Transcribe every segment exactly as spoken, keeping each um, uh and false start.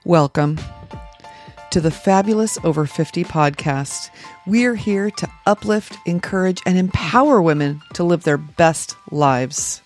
Welcome to the Fabulous Over fifty podcast. We're here to uplift, encourage, and empower women to live their best lives.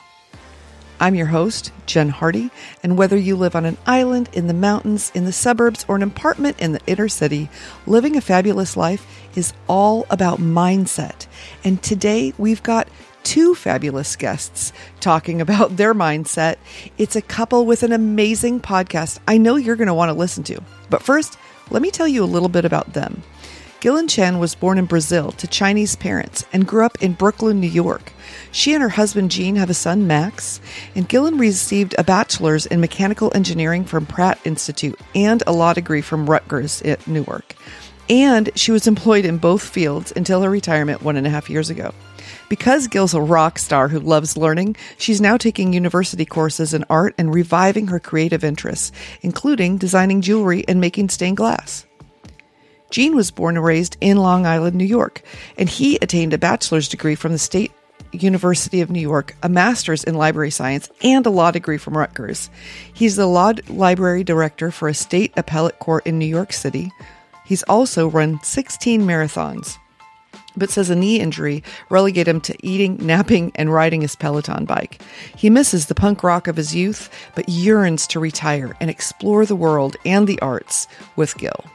I'm your host, Jen Hardy, and whether you live on an island, in the mountains, in the suburbs, or an apartment in the inner city, living a fabulous life is all about mindset. And today we've got two fabulous guests talking about their mindset. It's a couple with an amazing podcast I know you're going to want to listen to. But first, let me tell you a little bit about them. Gillian Chen was born in Brazil to Chinese parents and grew up in Brooklyn, New York. She and her husband, Gene, have a son, Max, and Gillian received a bachelor's in mechanical engineering from Pratt Institute and a law degree from Rutgers at Newark. And she was employed in both fields until her retirement one and a half years ago. Because Gil's a rock star who loves learning, she's now taking university courses in art and reviving her creative interests, including designing jewelry and making stained glass. Gene was born and raised in Long Island, New York, and he attained a bachelor's degree from the State University of New York, a master's in library science, and a law degree from Rutgers. He's the law library director for a state appellate court in New York City. He's also run sixteen marathons, but says a knee injury relegated him to eating, napping, and riding his Peloton bike. He misses the punk rock of his youth, but yearns to retire and explore the world and the arts with Gil.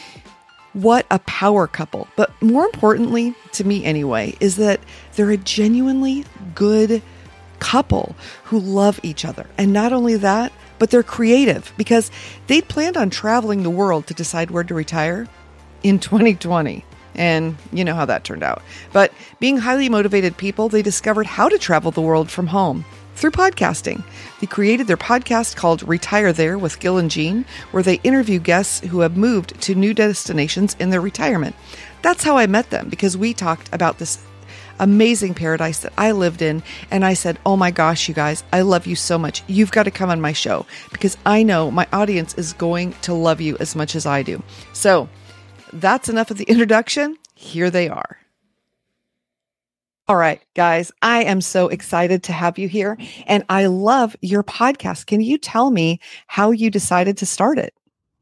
What a power couple. But more importantly, to me anyway, is that they're a genuinely good couple who love each other. And not only that, but they're creative because they'd planned on traveling the world to decide where to retire in twenty twenty. And you know how that turned out. But being highly motivated people, they discovered how to travel the world from home through podcasting. They created their podcast called Retire There with Gil and Gene, where they interview guests who have moved to new destinations in their retirement. That's how I met them, because we talked about this amazing paradise that I lived in. And I said, oh my gosh, you guys, I love you so much. You've got to come on my show because I know my audience is going to love you as much as I do. So that's enough of the introduction. Here they are. All right, guys, I am so excited to have you here, and I love your podcast. Can you tell me how you decided to start it?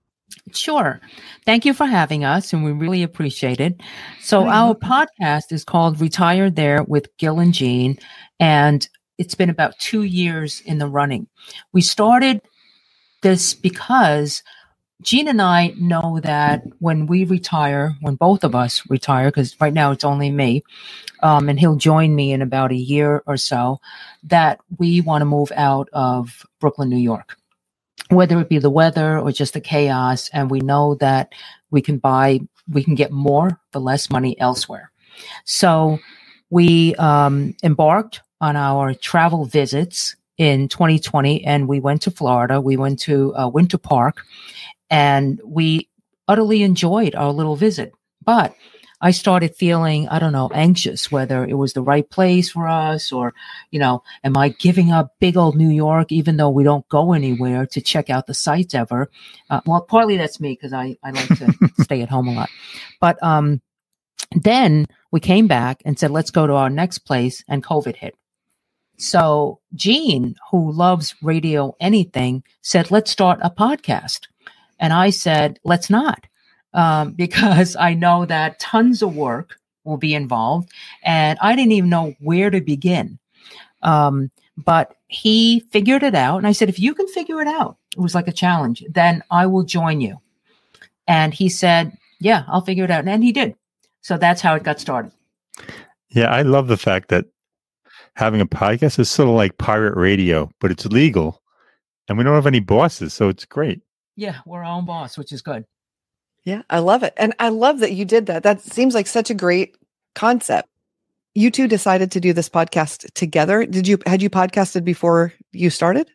Sure. Thank you for having us, and we really appreciate it. So our podcast is called Retire There with Gil and Gene, and it's been about two years in the running. We started this because Gene and I know that when we retire, when both of us retire, because right now it's only me, um, and he'll join me in about a year or so, that we want to move out of Brooklyn, New York, whether it be the weather or just the chaos. And we know that we can buy, we can get more for less money elsewhere. So we um, embarked on our travel visits in twenty twenty, and we went to Florida. We went to uh, Winter Park. And we utterly enjoyed our little visit. But I started feeling, I don't know, anxious, whether it was the right place for us or, you know, am I giving up big old New York, even though we don't go anywhere to check out the sites ever? Uh, well, partly that's me because I, I like to stay at home a lot. But um, then we came back and said, let's go to our next place, and COVID hit. So Gene, who loves radio anything, said, let's start a podcast. And I said, let's not, um, because I know that tons of work will be involved. And I didn't even know where to begin. Um, but he figured it out. And I said, if you can figure it out, it was like a challenge, then I will join you. And he said, yeah, I'll figure it out. And he did. So that's how it got started. Yeah, I love the fact that having a podcast is sort of like pirate radio, but it's legal. And we don't have any bosses. So it's great. Yeah, we're our own boss, which is good. Yeah, I love it. And I love that you did that. That seems like such a great concept. You two decided to do this podcast together. Did you, had you podcasted before you started?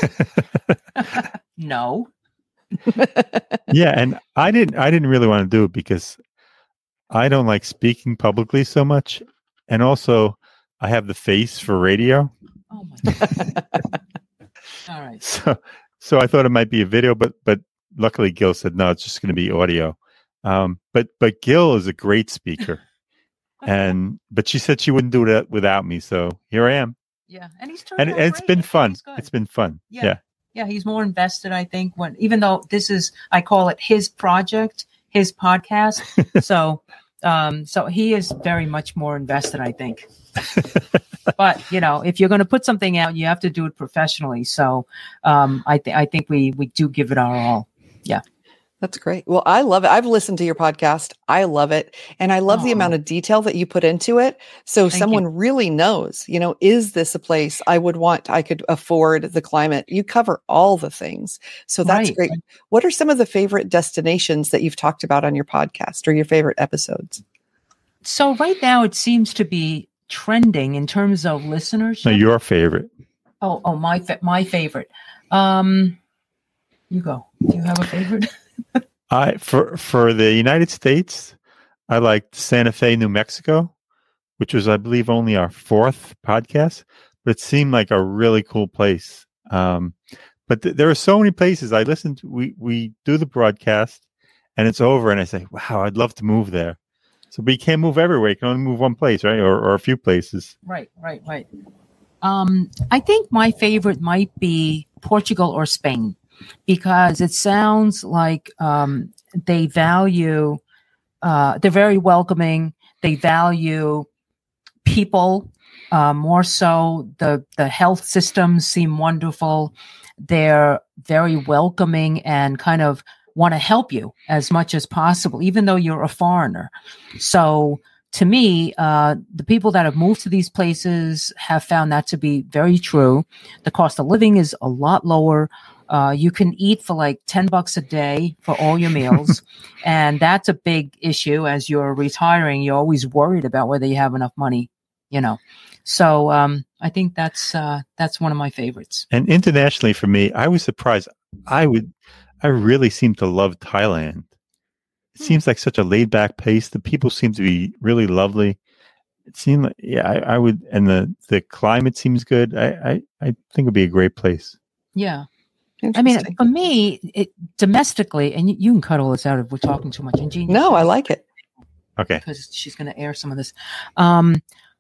No. Yeah. And I didn't, I didn't really want to do it because I don't like speaking publicly so much. And also I have the face for radio. Oh my God. All right. So, So I thought it might be a video, but but luckily Gil said, no, it's just going to be audio. Um, but but Gil is a great speaker. and But she said she wouldn't do that without me. So here I am. Yeah. And he's turned And out it's great. been fun. He's good. It's been fun. Yeah. yeah. Yeah, he's more invested, I think, when even though this is, I call it his project, his podcast. so, um, so he is very much more invested, I think. But you know, if you're going to put something out, you have to do it professionally. So, um, I think I think we we do give it our all. Yeah. That's great. Well, I love it. I've listened to your podcast. I love it. And I love Aww. the amount of detail that you put into it. So Thank someone you. really knows, you know, is this a place I would want, I could afford the climate? You cover all the things. So that's right. great. What are some of the favorite destinations that you've talked about on your podcast or your favorite episodes? So right now it seems to be trending in terms of listeners. No, your favorite. Oh, oh, my, fa- my favorite. Um, you go. Do you have a favorite? I for for the United States, I liked Santa Fe, New Mexico, which was, I believe, only our fourth podcast, but it seemed like a really cool place. Um, but th- there are so many places I listen to. We we do the broadcast, and it's over, and I say, "Wow, I'd love to move there." So, but you can't move everywhere. You can only move one place, right, or or a few places. Right, right, right. Um, I think my favorite might be Portugal or Spain, because it sounds like um, they value, uh, they're very welcoming. They value people uh, more so. The, the health systems seem wonderful. They're very welcoming and kind of want to help you as much as possible, even though you're a foreigner. So to me, uh, the people that have moved to these places have found that to be very true. The cost of living is a lot lower. Uh, you can eat for like ten bucks a day for all your meals. And that's a big issue. As you're retiring, you're always worried about whether you have enough money, you know. So um, I think that's uh, that's one of my favorites. And internationally for me, I was surprised. I would, I really seem to love Thailand. It seems like such a laid back pace. The people seem to be really lovely. It seemed like, yeah, I, I would, and the, the climate seems good. I, I, I think it'd be a great place. Yeah. I mean, for me, it, domestically, and you, you can cut all this out if we're talking too much. And Jean, no, I like it. Okay. Because she's going to air some of this. Um,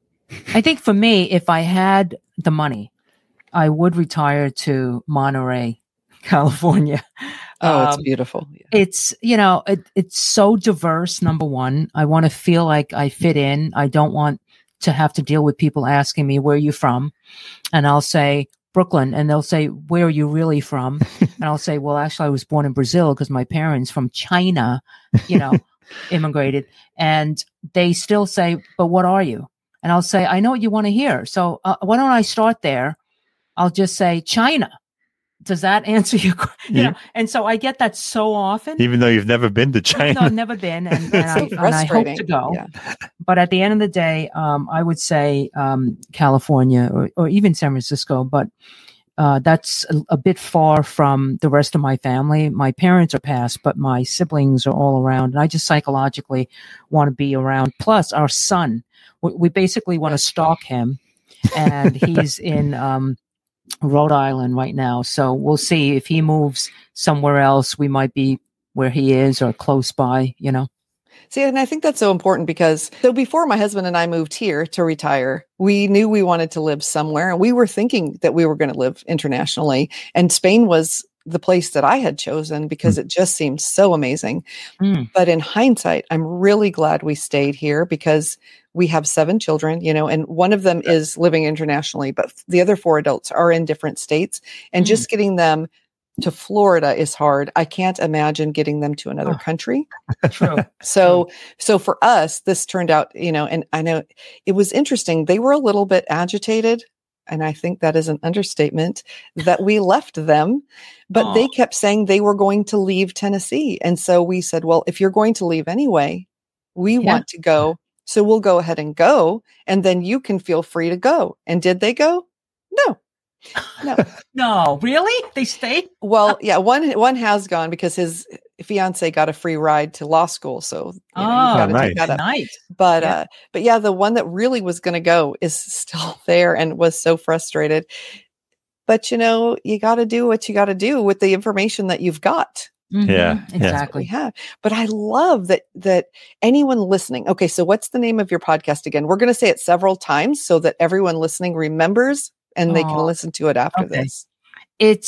I think for me, if I had the money, I would retire to Monterey, California. Oh, it's um, beautiful. Yeah. It's, you know, it, it's so diverse. Number one, I want to feel like I fit in. I don't want to have to deal with people asking me, where are you from? And I'll say, Brooklyn. And they'll say, where are you really from? And I'll say, well, actually, I was born in Brazil because my parents from China, you know, immigrated. And they still say, but what are you? And I'll say, I know what you want to hear. So uh, why don't I start there? I'll just say China. Does that answer your question? You know, and so I get that so often. Even though you've never been to China. No, I've never been. And, and, I, and I hope to go. Yeah. But at the end of the day, um, I would say um, California or, or even San Francisco. But uh, that's a, a bit far from the rest of my family. My parents are passed, but my siblings are all around. And I just psychologically want to be around. Plus, our son, we, we basically want to stalk him. And he's in... Um, Rhode Island right now. So we'll see if he moves somewhere else, we might be where he is or close by, you know. See, and I think that's so important because so before my husband and I moved here to retire, we knew we wanted to live somewhere and we were thinking that we were going to live internationally. And Spain was the place that I had chosen because it just seemed so amazing. Mm. But in hindsight, I'm really glad we stayed here because we have seven children, you know, and one of them is living internationally, but the other four adults are in different states. And mm. just getting them to Florida is hard. I can't imagine getting them to another oh, country. True. So, true. so for us, this turned out, you know, and I know it was interesting. They were a little bit agitated. And I think that is an understatement that we left them, but oh. they kept saying they were going to leave Tennessee. And so we said, well, if you're going to leave anyway, we yeah. want to go. So we'll go ahead and go. And then you can feel free to go. And did they go? No. No. No, really? They stayed? Well, yeah, one one has gone because his fiance got a free ride to law school. So you oh, know, you gotta nice. take that up. Nice. But yeah. uh, but yeah, the one that really was gonna go is still there and was so frustrated. But you know, you gotta do what you gotta do with the information that you've got. Mm-hmm. Yeah, exactly. Yeah. But I love that that anyone listening. Okay, so what's the name of your podcast again? We're gonna say it several times so that everyone listening remembers and they oh, can listen to it after okay. this. It's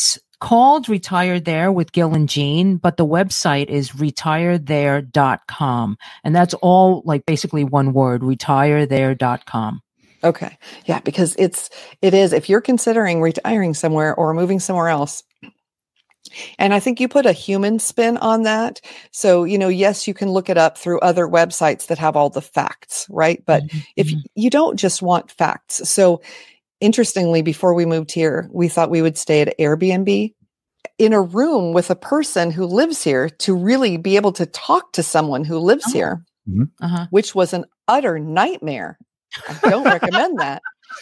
called Retire There with Gil and Jean, but the website is retire there dot com. And that's all like basically one word, retire there dot com. Okay. Yeah, because it's, it is, if you're considering retiring somewhere or moving somewhere else, and I think you put a human spin on that. So, you know, yes, you can look it up through other websites that have all the facts, right? But Mm-hmm. if you don't just want facts. So interestingly, before we moved here, we thought we would stay at Airbnb in a room with a person who lives here to really be able to talk to someone who lives Oh. here, Uh-huh. which was an utter nightmare. I don't recommend that.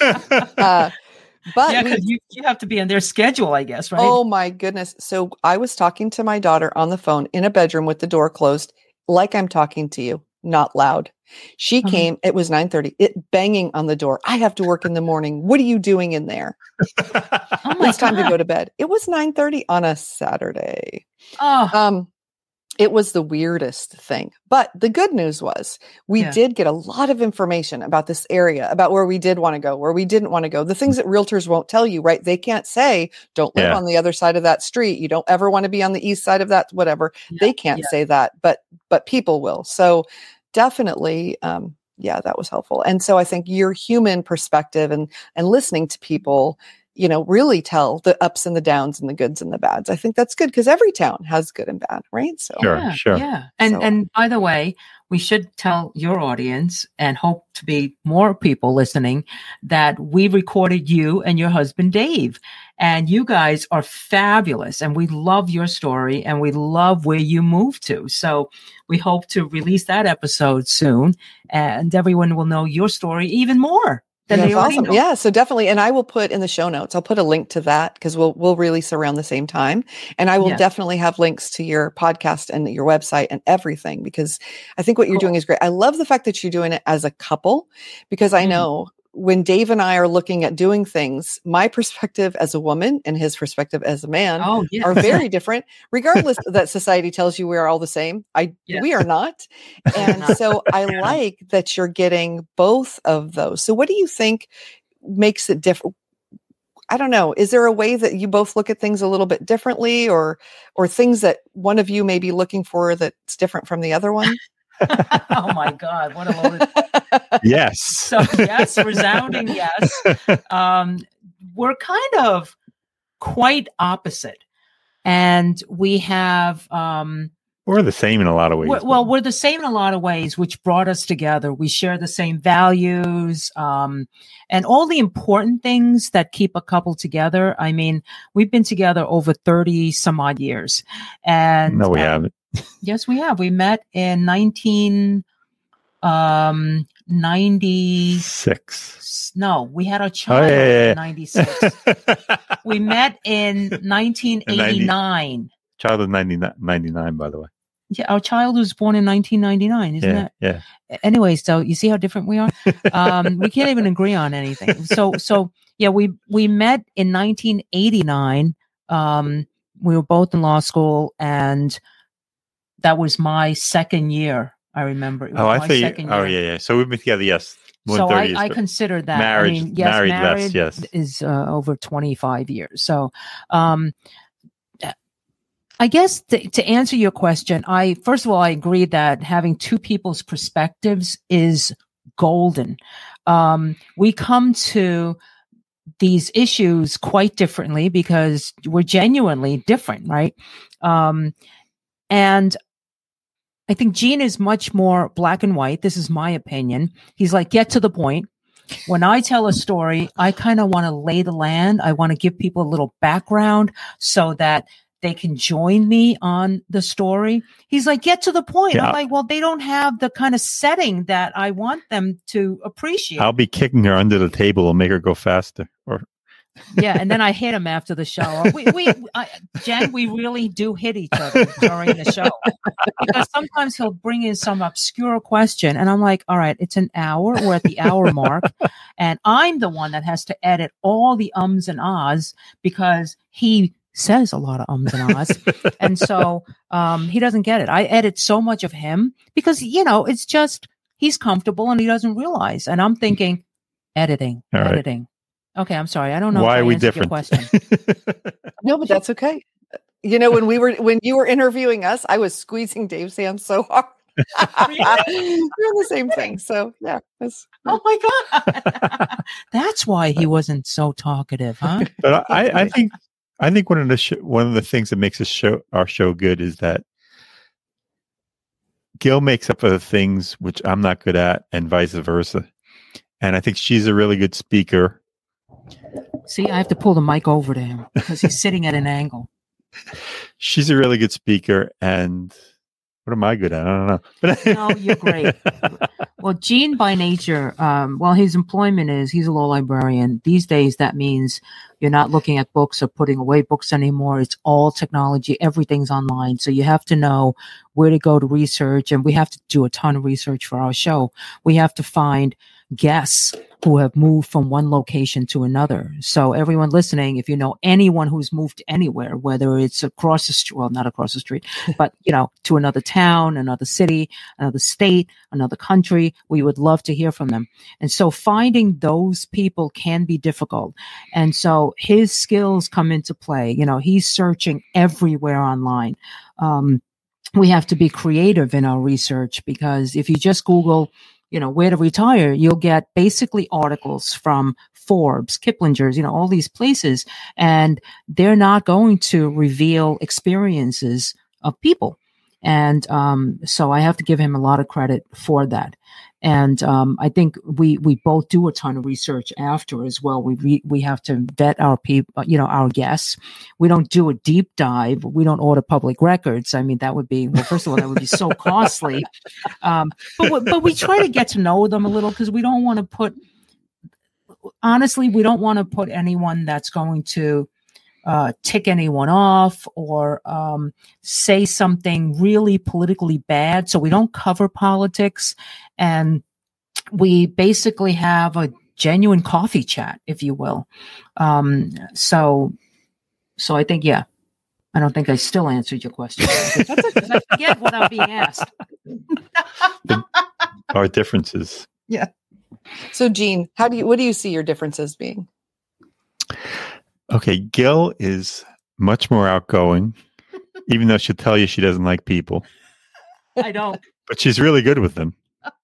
Uh, but Yeah, we- because you, you have to be on their schedule, I guess, right? oh my goodness. So I was talking to my daughter on the phone in a bedroom with the door closed, like I'm talking to you, not loud. She Uh-huh. came, it was nine thirty, it banging on the door. I have to work in the morning. What are you doing in there? Oh my It's time to God. go to bed. It was nine thirty on a Saturday. Oh, Um, it was the weirdest thing. But the good news was we Yeah. did get a lot of information about this area, about where we did want to go, where we didn't want to go. The things that realtors won't tell you, right? They can't say, don't live Yeah. on the other side of that street. You don't ever want to be on the east side of that, whatever. Yeah, They can't yeah. say that, but but people will. So definitely, um, yeah, that was helpful. And so I think your human perspective and and listening to people, you know, really tell the ups and the downs and the goods and the bads. I think that's good because every town has good and bad, right? So Sure, yeah, sure. Yeah. And So- and by the way, we should tell your audience and hope to be more people listening that we recorded you and your husband Dave. And you guys are fabulous. And we love your story and we love where you moved to. So we hope to release that episode soon and everyone will know your story even more. Than That's they already awesome. know. Yeah, so definitely, and I will put in the show notes. I'll put a link to that because we'll we'll release around the same time, and I will Yeah. definitely have links to your podcast and your website and everything because I think what you're Cool. doing is great. I love the fact that you're doing it as a couple because I Mm. know when Dave and I are looking at doing things, my perspective as a woman and his perspective as a man Oh, yeah. are very different, regardless that society tells you we are all the same. I Yeah. we are not. And so I like that you're getting both of those. So what do you think makes it different? I don't know. Is there a way that you both look at things a little bit differently or or things that one of you may be looking for that's different from the other one? Oh my God, what a loaded. Yes. So yes, resounding yes. Um, we're kind of quite opposite, and we have um, We're the same in a lot of ways. we're, well, we're the same in a lot of ways, which brought us together. We share the same values, um, and all the important things that keep a couple together. I mean, we've been together over thirty some odd years, and no, we uh, haven't. yes, we have. We met in nineteen um ninety Six. no we had our Oh, child yeah, yeah, yeah. in ninety-six. We met in nineteen eighty-nine. Child of ninety-nine, ninety-nine, by the way. Yeah, our child was born in nineteen ninety-nine, isn't Yeah, that yeah. anyway? So you see how different we are. Um we can't even agree on anything. So so yeah, we we met in nineteen eighty-nine. Um we were both in law school, and that was my second year. I remember. It was Oh, I my think. second Oh, year. yeah, yeah. So we've been together, yes. more So than thirty I, years, I but consider that. marriage- I mean, yes, married married, less, yes. is uh, over twenty-five years. So, um, I guess to, to answer your question, I first of all I agree that having two people's perspectives is golden. Um, we come to these issues quite differently because we're genuinely different, right? Um, and I think Gene is much more black and white. This is my opinion. He's like, get to the point. When I tell a story, I kind of want to lay the land. I want to give people a little background so that they can join me on the story. He's like, get to the point. Yeah. I'm like, well, they don't have the kind of setting that I want them to appreciate. I'll be kicking her under the table and make her go faster. Or Yeah, and then I hit him after the show. We, we, I, Jen, we really do hit each other during the show because sometimes he'll bring in some obscure question, and I'm like, "All right, it's an hour. We're at the hour mark, and I'm the one that has to edit all the ums and ahs because he says a lot of ums and ahs, and so um, he doesn't get it. I edit so much of him because you know it's just he's comfortable and he doesn't realize, and I'm thinking, editing, All right. editing." Okay, I'm sorry. I don't know why if I are we answered your different? question. No, but that's okay. You know, when we were when you were interviewing us, I was squeezing Dave's hand so hard. We're the same thing. So yeah. That's, oh my God. That's why he wasn't so talkative, huh? But I, I think I think one of the sh- one of the things that makes us show our show good is that Gil makes up for the things which I'm not good at, and vice versa. And I think she's a really good speaker. See, I have to pull the mic over to him because he's sitting at an angle. She's a really good speaker, and what am I good at? I don't know. But no, you're great. Well, Gene by nature, um, well, his employment is he's a law librarian. These days, that means you're not looking at books or putting away books anymore. It's all technology. Everything's online. So you have to know where to go to research, and we have to do a ton of research for our show. We have to find guests who have moved from one location to another. So everyone listening, if you know anyone who's moved anywhere, whether it's across the street, well, not across the street, but, you know, to another town, another city, another state, another country, we would love to hear from them. And so finding those people can be difficult. And so his skills come into play. You know, he's searching everywhere online. Um, we have to be creative in our research, because if you just Google, you know, where to retire, you'll get basically articles from Forbes, Kiplinger's, you know, all these places, and they're not going to reveal experiences of people. And um, so I have to give him a lot of credit for that. And um, I think we we both do a ton of research after as well. We re- we have to vet our people, you know, our guests. We don't do a deep dive. We don't order public records. I mean, that would be, well, first of all, that would be so costly. Um, but but we try to get to know them a little, because we don't want to put. Honestly, we don't want to put anyone that's going to uh, tick anyone off or um, say something really politically bad. So we don't cover politics, and we basically have a genuine coffee chat, if you will. Um, so, so I think, yeah, I don't think I still answered your question. Because I forget without being asked. the, our differences. Yeah. So, Gene, how do you, what do you see your differences being? Okay, Gil is much more outgoing, even though she'll tell you she doesn't like people. I don't. But she's really good with them.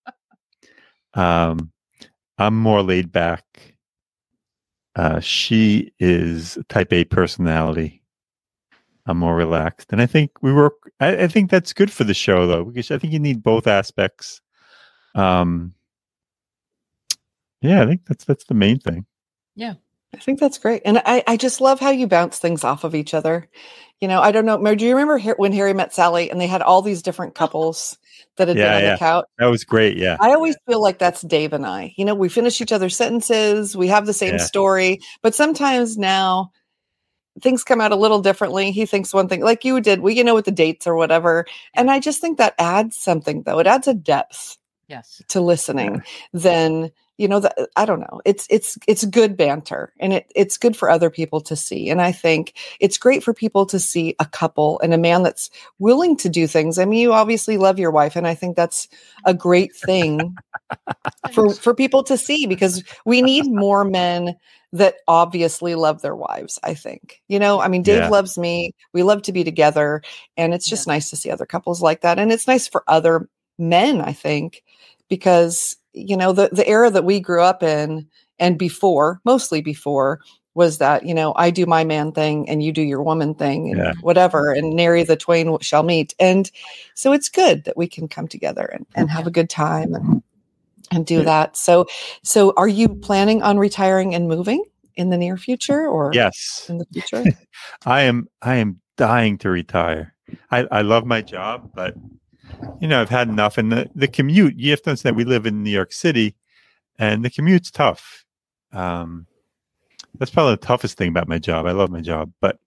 Um, I'm more laid back. Uh, she is a type A personality. I'm more relaxed. And I think we work, I, I think that's good for the show, though, because I think you need both aspects. Um, yeah, I think that's that's the main thing. Yeah. I think that's great. And I, I just love how you bounce things off of each other. You know, I don't know. Do you remember when Harry Met Sally and they had all these different couples that had yeah, been on yeah. the couch? That was great. Yeah. I always feel like that's Dave and I. You know, we finish each other's sentences. We have the same Yeah. story. But sometimes now things come out a little differently. He thinks one thing like you did. We, you know, with the dates or whatever. And I just think that adds something, though. It adds a depth Yes. to listening than, you know, the, I don't know. It's, it's, it's good banter, and it, it's good for other people to see. And I think it's great for people to see a couple and a man that's willing to do things. I mean, you obviously love your wife, and I think that's a great thing for, for people to see, because we need more men that obviously love their wives. I think, you know, I mean, Dave Yeah. loves me. We love to be together, and it's just Yeah. nice to see other couples like that. And it's nice for other men, I think, because, you know, the, the era that we grew up in and before, mostly before, was that, you know, I do my man thing and you do your woman thing and Yeah. whatever, and nary the twain shall meet. And so it's good that we can come together and, and have a good time and, and do Yeah. that. So, so are you planning on retiring and moving in the near future or Yes. in the future? I am I am dying to retire. I, I love my job, but you know, I've had enough. And the, the commute, you have to understand, we live in New York City, and the commute's tough. Um, that's probably the toughest thing about my job. I love my job, but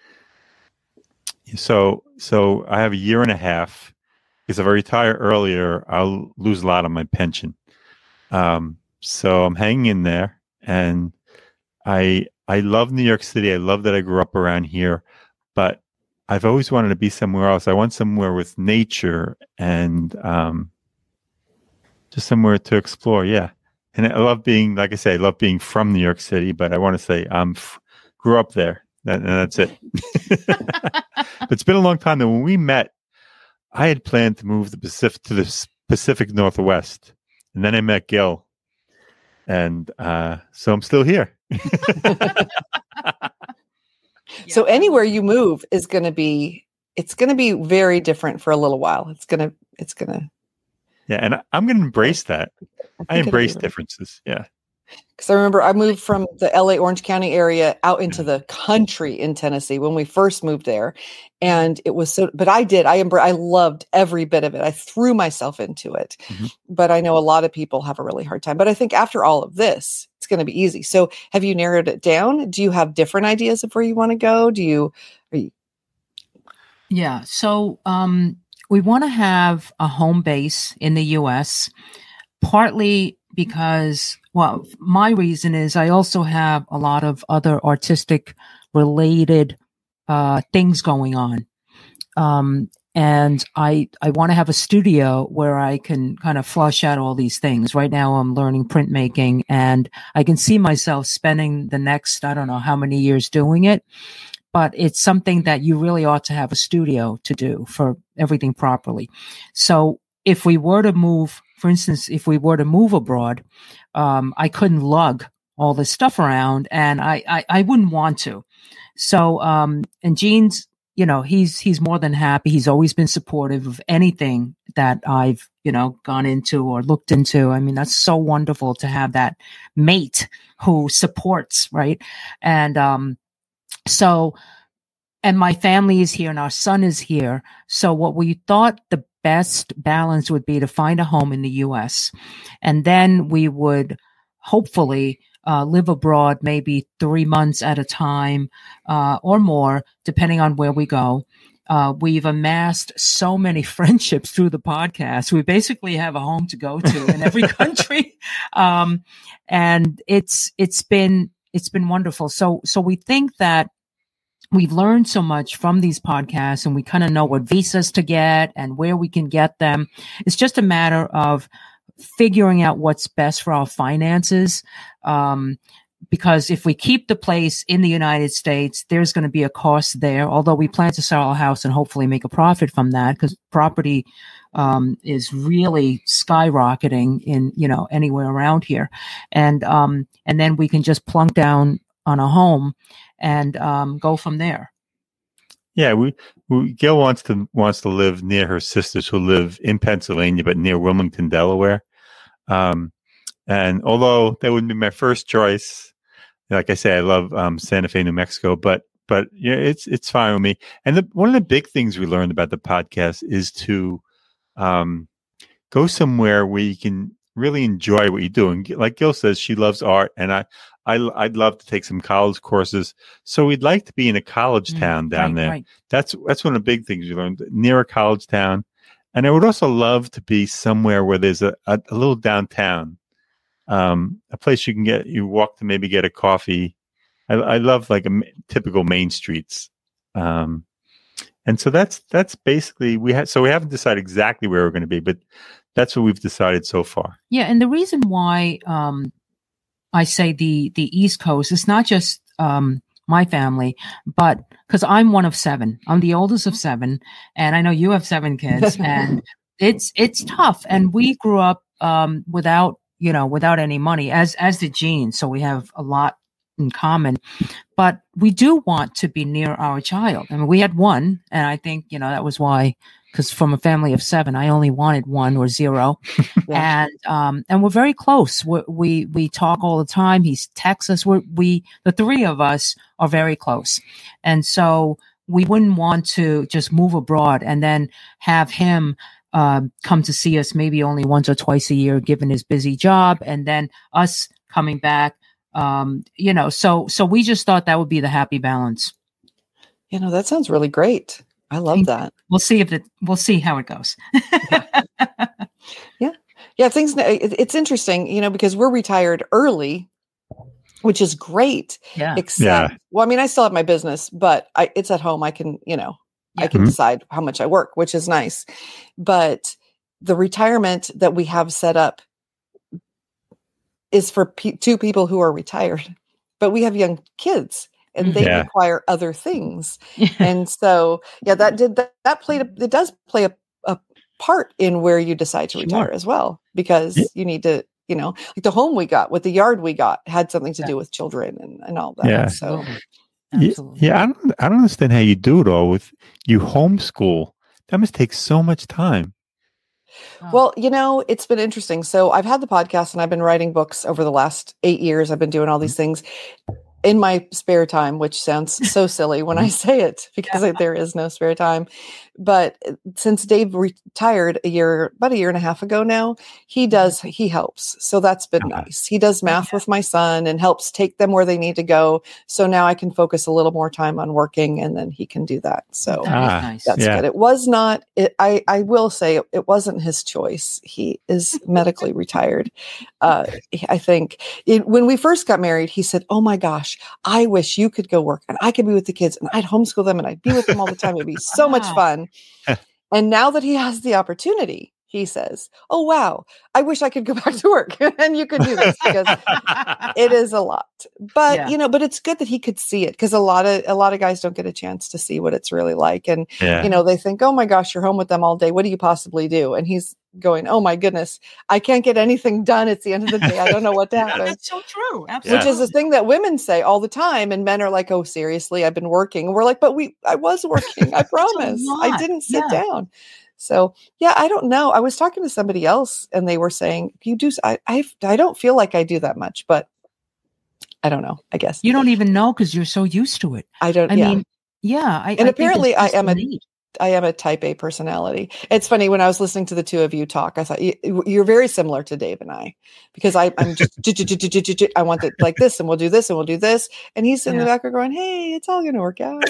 so so I have a year and a half. Because if I retire earlier, I'll lose a lot of my pension. Um, so I'm hanging in there, and I I love New York City. I love that I grew up around here, but I've always wanted to be somewhere else. I want somewhere with nature and um, just somewhere to explore. Yeah. And I love being, like I say, I love being from New York City, but I want to say I'm f- grew up there. That, and that's it. But it's been a long time. And when we met, I had planned to move the Pacific to the Pacific Northwest, and then I met Gil, and uh, so I'm still here. So anywhere you move is going to be, it's going to be very different for a little while. It's going to, it's going to. Yeah. And I, I'm going to embrace that. I, I embrace differences. Yeah. Because I remember I moved from the L A Orange County area out into the country in Tennessee when we first moved there. And it was so, but I did, I embr- I loved every bit of it. I threw myself into it. Mm-hmm. But I know a lot of people have a really hard time. But I think after all of this, it's going to be easy. So have you narrowed it down? Do you have different ideas of where you want to go? Do you, are you? Yeah. So um, we want to have a home base in the U S, partly because, well, my reason is I also have a lot of other artistic related uh, things going on. Um, and I, I want to have a studio where I can kind of flush out all these things. Right now I'm learning printmaking, and I can see myself spending the next, I don't know how many years doing it, but it's something that you really ought to have a studio to do for everything properly. So if we were to move, for instance, if we were to move abroad, um, I couldn't lug all this stuff around, and I, I, I wouldn't want to. So, um, and Gene's, you know, he's, he's more than happy. He's always been supportive of anything that I've, you know, gone into or looked into. I mean, that's so wonderful to have that mate who supports, right? And, um, so, and my family is here and our son is here. So what we thought the best balance would be to find a home in the U S, and then we would hopefully uh, live abroad maybe three months at a time uh, or more, depending on where we go. Uh, we've amassed so many friendships through the podcast. We basically have a home to go to in every country. Um, and it's, it's been, it's been wonderful. So, so we think that we've learned so much from these podcasts, and we kind of know what visas to get and where we can get them. It's just a matter of figuring out what's best for our finances. Um, because if we keep the place in the United States, there's going to be a cost there, although we plan to sell our house and hopefully make a profit from that, because property um, is really skyrocketing in, you know, anywhere around here. And, um, and then we can just plunk down on a home and um, go from there. Yeah, we, we Gail wants to wants to live near her sisters who live in Pennsylvania, but near Wilmington, Delaware. Um, and although that wouldn't be my first choice, like I say, I love um, Santa Fe, New Mexico, but but yeah, it's it's fine with me. And the, one of the big things we learned about the podcast is to um, go somewhere where you can really enjoy what you do. And like Gil says, she loves art, and I. I, I'd love to take some college courses. So we'd like to be in a college town down right, there. Right. That's that's one of the big things we learned, near a college town. And I would also love to be somewhere where there's a, a, a little downtown, um, a place you can get, you walk to maybe get a coffee. I, I love like a typical main streets. Um, and so that's that's basically, we had, so we haven't decided exactly where we're going to be, but that's what we've decided so far. Yeah. And the reason why, um, I say the, the East Coast, it's not just, um, my family, but because I'm one of seven, I'm the oldest of seven, and I know you have seven kids, and it's, it's tough. And we grew up, um, without, you know, without any money, as, as did Gene. So we have a lot in common, but we do want to be near our child. I mean, we had one, and I think, you know, that was why, because from a family of seven, I only wanted one or zero. Yeah. And, um, and we're very close. We're, we, we talk all the time. He texts us. We're, we, the three of us are very close. And so we wouldn't want to just move abroad and then have him, uh, come to see us maybe only once or twice a year, given his busy job, and then us coming back. Um, you know, so, so we just thought that would be the happy balance. You know, that sounds really great. I love that. We'll see if it, we'll see how it goes. yeah. Yeah. Things, it's interesting, you know, because we're retired early, which is great. Yeah. Except, yeah. well, I mean, I still have my business, but I, it's at home. I can, you know, yeah. I can mm-hmm. decide how much I work, which is nice. But the retirement that we have set up is for pe- two people who are retired, but we have young kids. and they Yeah. require other things. And so, yeah, that did that, that played, a, it does play a, a part in where you decide to Sure. retire as well, because Yeah. you need to, you know, like the home we got with the yard we got had something to Yeah. do with children and, and all that. Yeah. So, Absolutely. Yeah, Absolutely. yeah, I don't, I don't understand how you do it all with you homeschool. That must take so much time. Oh. well, you know, it's been interesting. So I've had the podcast and I've been writing books over the last eight years. I've been doing all these things in my spare time, which sounds so silly when I say it, because Yeah. there is no spare time. But since Dave retired a year, about a year and a half ago now, he does, he helps. So that's been Uh-huh. nice. He does math with my son and helps take them where they need to go. So now I can focus a little more time on working, and then he can do that. So That Ah, is nice. that's yeah. good. It was not, it, I, I will say it, it wasn't his choice. He is medically retired. Uh, I think it, when we first got married, he said, "Oh my gosh, I wish you could go work and I could be with the kids and I'd homeschool them and I'd be with them all the time. It'd be so much Wow. fun." And now that he has the opportunity, he says, "Oh, wow, I wish I could go back to work and you could do this," because it is a lot. But, Yeah. you know, but it's good that he could see it, because a lot of, a lot of guys don't get a chance to see what it's really like. And, Yeah. you know, they think, "Oh my gosh, you're home with them all day. What do you possibly do?" And he's going, "Oh my goodness, I can't get anything done. It's the end of the day. I don't know what to happen." That's so true. Which Absolutely. is a thing that women say all the time. And men are like, "Oh, seriously, I've been working." And we're like, "But we, I was working. I promise. I lot. didn't sit Yeah. down." So yeah, I don't know. I was talking to somebody else and they were saying, "You do, I, I, I don't feel like I do that much," but I don't know, I guess. You don't even know because you're so used to it. I don't, I yeah. mean, yeah. I, And I think apparently it's I just am a- neat. I am a type A personality. It's funny, when I was listening to the two of you talk, I thought you, you're very similar to Dave and I, because I, I'm just, I want it like this, and we'll do this, and we'll do this. And he's in the Yeah. background going, "Hey, it's all going to work out.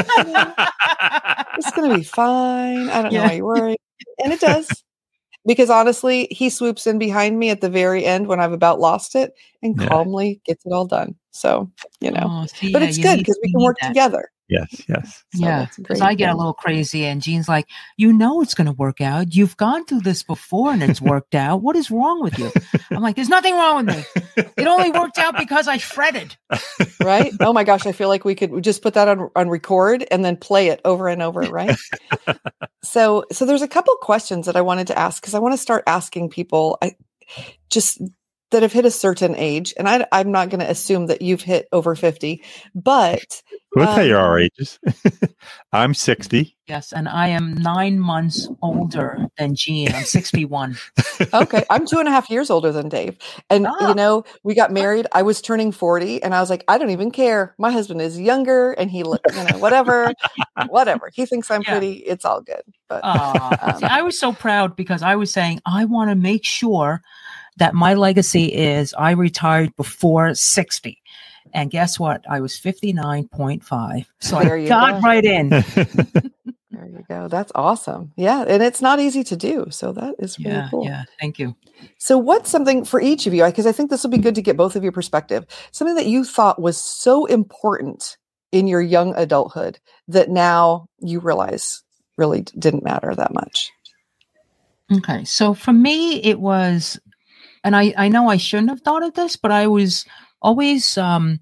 It's going to be fine. I don't know Yeah. why you worry." And it does. Because honestly, he swoops in behind me at the very end when I've about lost it and Yeah. calmly gets it all done. So, you know, Oh, see, but yeah, it's you good need- because we you can need work that. together. Yes, yes. So Yeah, that's a because great I get a thing. little crazy, and Jean's like, "You know it's going to work out. You've gone through this before, and it's worked out. What is wrong with you?" I'm like, "There's nothing wrong with me. It only worked out because I fretted." Right? Oh my gosh, I feel like we could just put that on on record and then play it over and over, right? so so there's a couple questions that I wanted to ask, because I want to start asking people I just that have hit a certain age, and I, I'm not going to assume that you've hit over fifty, but We'll tell you um, our ages. I'm sixty. Yes, and I am nine months older than Jean. I'm sixty-one. okay, I'm two and a half years older than Dave. And, Ah. you know, we got married. I was turning forty, and I was like, I don't even care. My husband is younger, and he, look, you know, whatever, whatever. He thinks I'm Yeah. pretty. It's all good. But Aw. Um, See, I was so proud because I was saying, I want to make sure that my legacy is I retired before sixty. And guess what? I was fifty-nine point five. So There I you got go. right in. there you go. That's awesome. Yeah. And it's not easy to do. So that is really Yeah, cool. yeah. Thank you. So what's something for each of you, because I think this will be good to get both of your perspective, something that you thought was so important in your young adulthood that now you realize really d- didn't matter that much? Okay. So for me, it was, and I, I know I shouldn't have thought of this, but I was always um,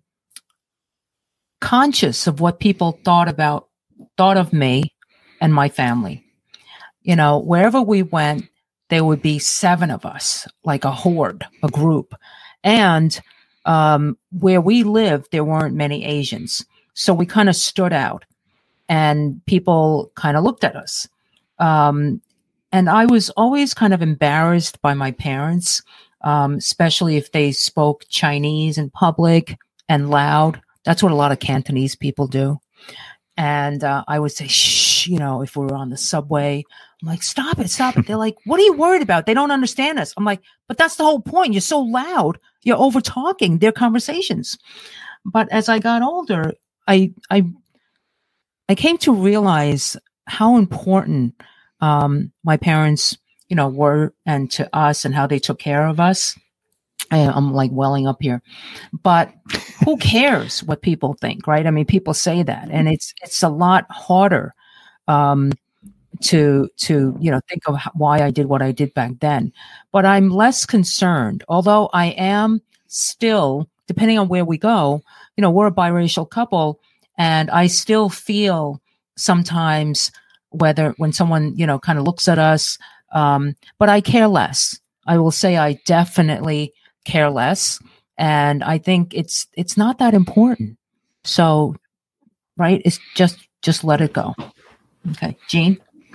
conscious of what people thought about, thought of me and my family. You know, wherever we went, there would be seven of us, like a horde, a group. And um, where we lived, there weren't many Asians. So we kind of stood out and people kind of looked at us. Um, and I was always kind of embarrassed by my parents, um, especially if they spoke Chinese in public and loud. That's what a lot of Cantonese people do. And uh, I would say, shh, you know, if we were on the subway, I'm like, stop it, stop it. They're like, what are you worried about? They don't understand us. I'm like, but that's the whole point. You're so loud. You're over talking their conversations. But as I got older, I, I, I came to realize how important um, my parents, you know, were and to us and how they took care of us. I, I'm like welling up here, but who cares what people think, right? I mean, people say that, and it's it's a lot harder um, to to you know think of how, why I did what I did back then. But I'm less concerned, although I am still, depending on where we go, you know, we're a biracial couple, and I still feel sometimes whether when someone, you know, kind of looks at us, um, but I care less. I will say I definitely care less. And I think it's, it's not that important. So, right. It's just, just let it go. Okay. Gene.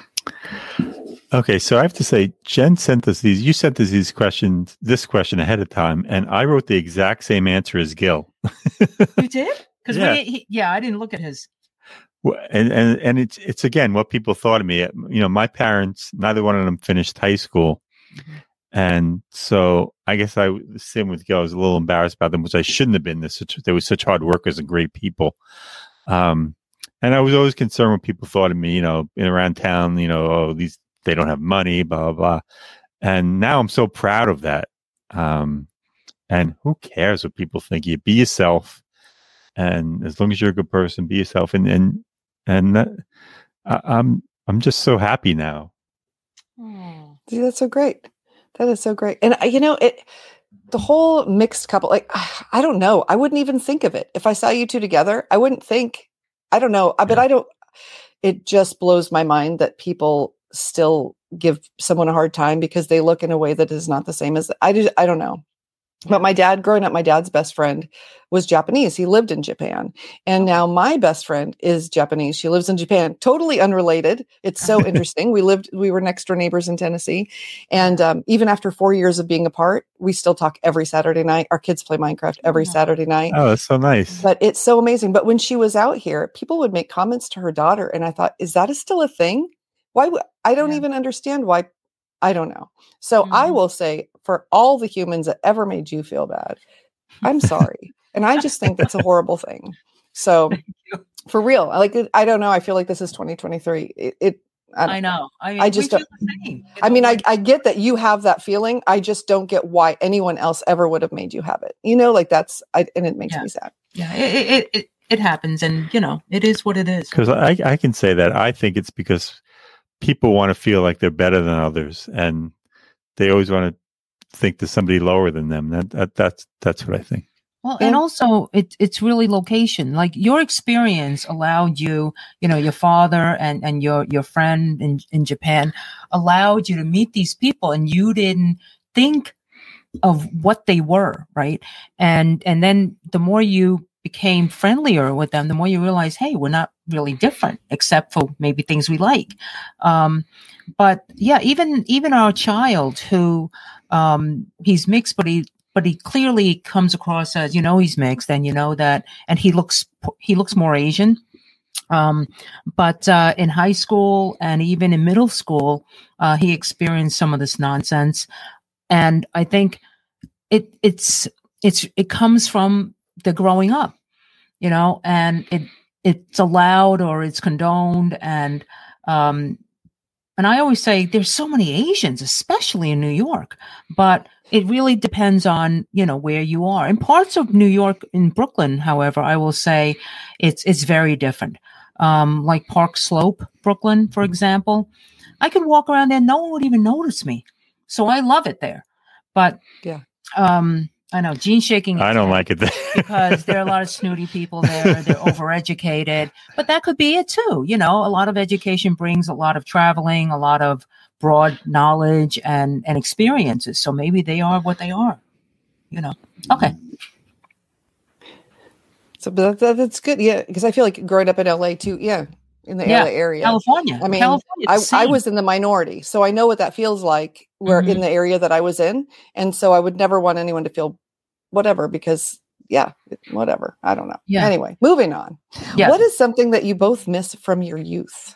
Okay. So I have to say, Jen sent us these, you sent us these questions, this question ahead of time, and I wrote the exact same answer as Gil. You did? Because yeah. He, yeah, I didn't look at his. Well, and, and, and it's, it's again, what people thought of me. You know, my parents, neither one of them finished high school. Mm-hmm. And so I guess I, the same with Gil, I was a little embarrassed about them, which I shouldn't have been. This, they were such hard workers and great people. Um, and I was always concerned what people thought of me, you know, in around town, you know, oh, these, they don't have money, blah, blah, blah. And now I'm so proud of that. Um, and who cares what people think? You be yourself. And as long as you're a good person, be yourself. And, and, and that, I, I'm, I'm just so happy now. Oh, see, that's so great. That is so great. And you know, it, the whole mixed couple, like, I don't know. I wouldn't even think of it. If I saw you two together, I wouldn't think, I don't know, but I don't, it just blows my mind that people still give someone a hard time because they look in a way that is not the same as I do. I don't know. But my dad, growing up, my dad's best friend was Japanese. He lived in Japan. And now my best friend is Japanese. She lives in Japan. Totally unrelated. It's so interesting. We lived, we were next door neighbors in Tennessee. And um, even after four years of being apart, we still talk every Saturday night. Our kids play Minecraft every Saturday night. Oh, that's so nice. But it's so amazing. But when she was out here, people would make comments to her daughter. And I thought, is that a still a thing? Why? W- I don't yeah. even understand why. I don't know. So mm-hmm. I will say, for all the humans that ever made you feel bad, I'm sorry. And I just think that's a horrible thing. So for real, I like it. I don't know. I feel like this is twenty twenty-three. It, it I, I know. I, mean, I just don't. I mean, I, I get that you have that feeling. I just don't get why anyone else ever would have made you have it. You know, like that's, I, and it makes yeah. me sad. Yeah, it, it, it, it happens. And, you know, it is what it is. Because I, I can say that. I think it's because people want to feel like they're better than others. And they always want to think there's somebody lower than them. That, that that's that's what I think. Well, and also it, it's really location. Like your experience allowed you, you know, your father and, and your, your friend in, in Japan allowed you to meet these people, and you didn't think of what they were, right? And and then the more you became friendlier with them, the more you realize, hey, we're not really different, except for maybe things we like. Um, but yeah, even even our child who um, he's mixed, but he but he clearly comes across as, you know, he's mixed, and you know that, and he looks he looks more Asian. Um, but uh, in high school and even in middle school, uh, he experienced some of this nonsense, and I think it it's it's it comes from the growing up, you know, and it it's allowed or it's condoned, and um, and I always say there's so many Asians, especially in New York, but it really depends on, you know, where you are. In parts of New York, in Brooklyn, however, I will say it's it's very different. Um, like Park Slope, Brooklyn, for example, I could walk around there, no one would even notice me. So I love it there. But yeah, um, I know Gene's shaking. I don't like it there because there are a lot of snooty people there. They're overeducated, but that could be it too. You know, a lot of education brings a lot of traveling, a lot of broad knowledge and, and experiences. So maybe they are what they are, you know? Okay. So but that, that's good. Yeah. Because I feel like growing up in L A too. Yeah. In the yeah. L A area. California. I mean, California, I, I was in the minority, so I know what that feels like where mm-hmm. in the area that I was in. And so I would never want anyone to feel whatever, because yeah, whatever. I don't know. Yeah. Anyway, moving on. Yeah. What is something that you both miss from your youth?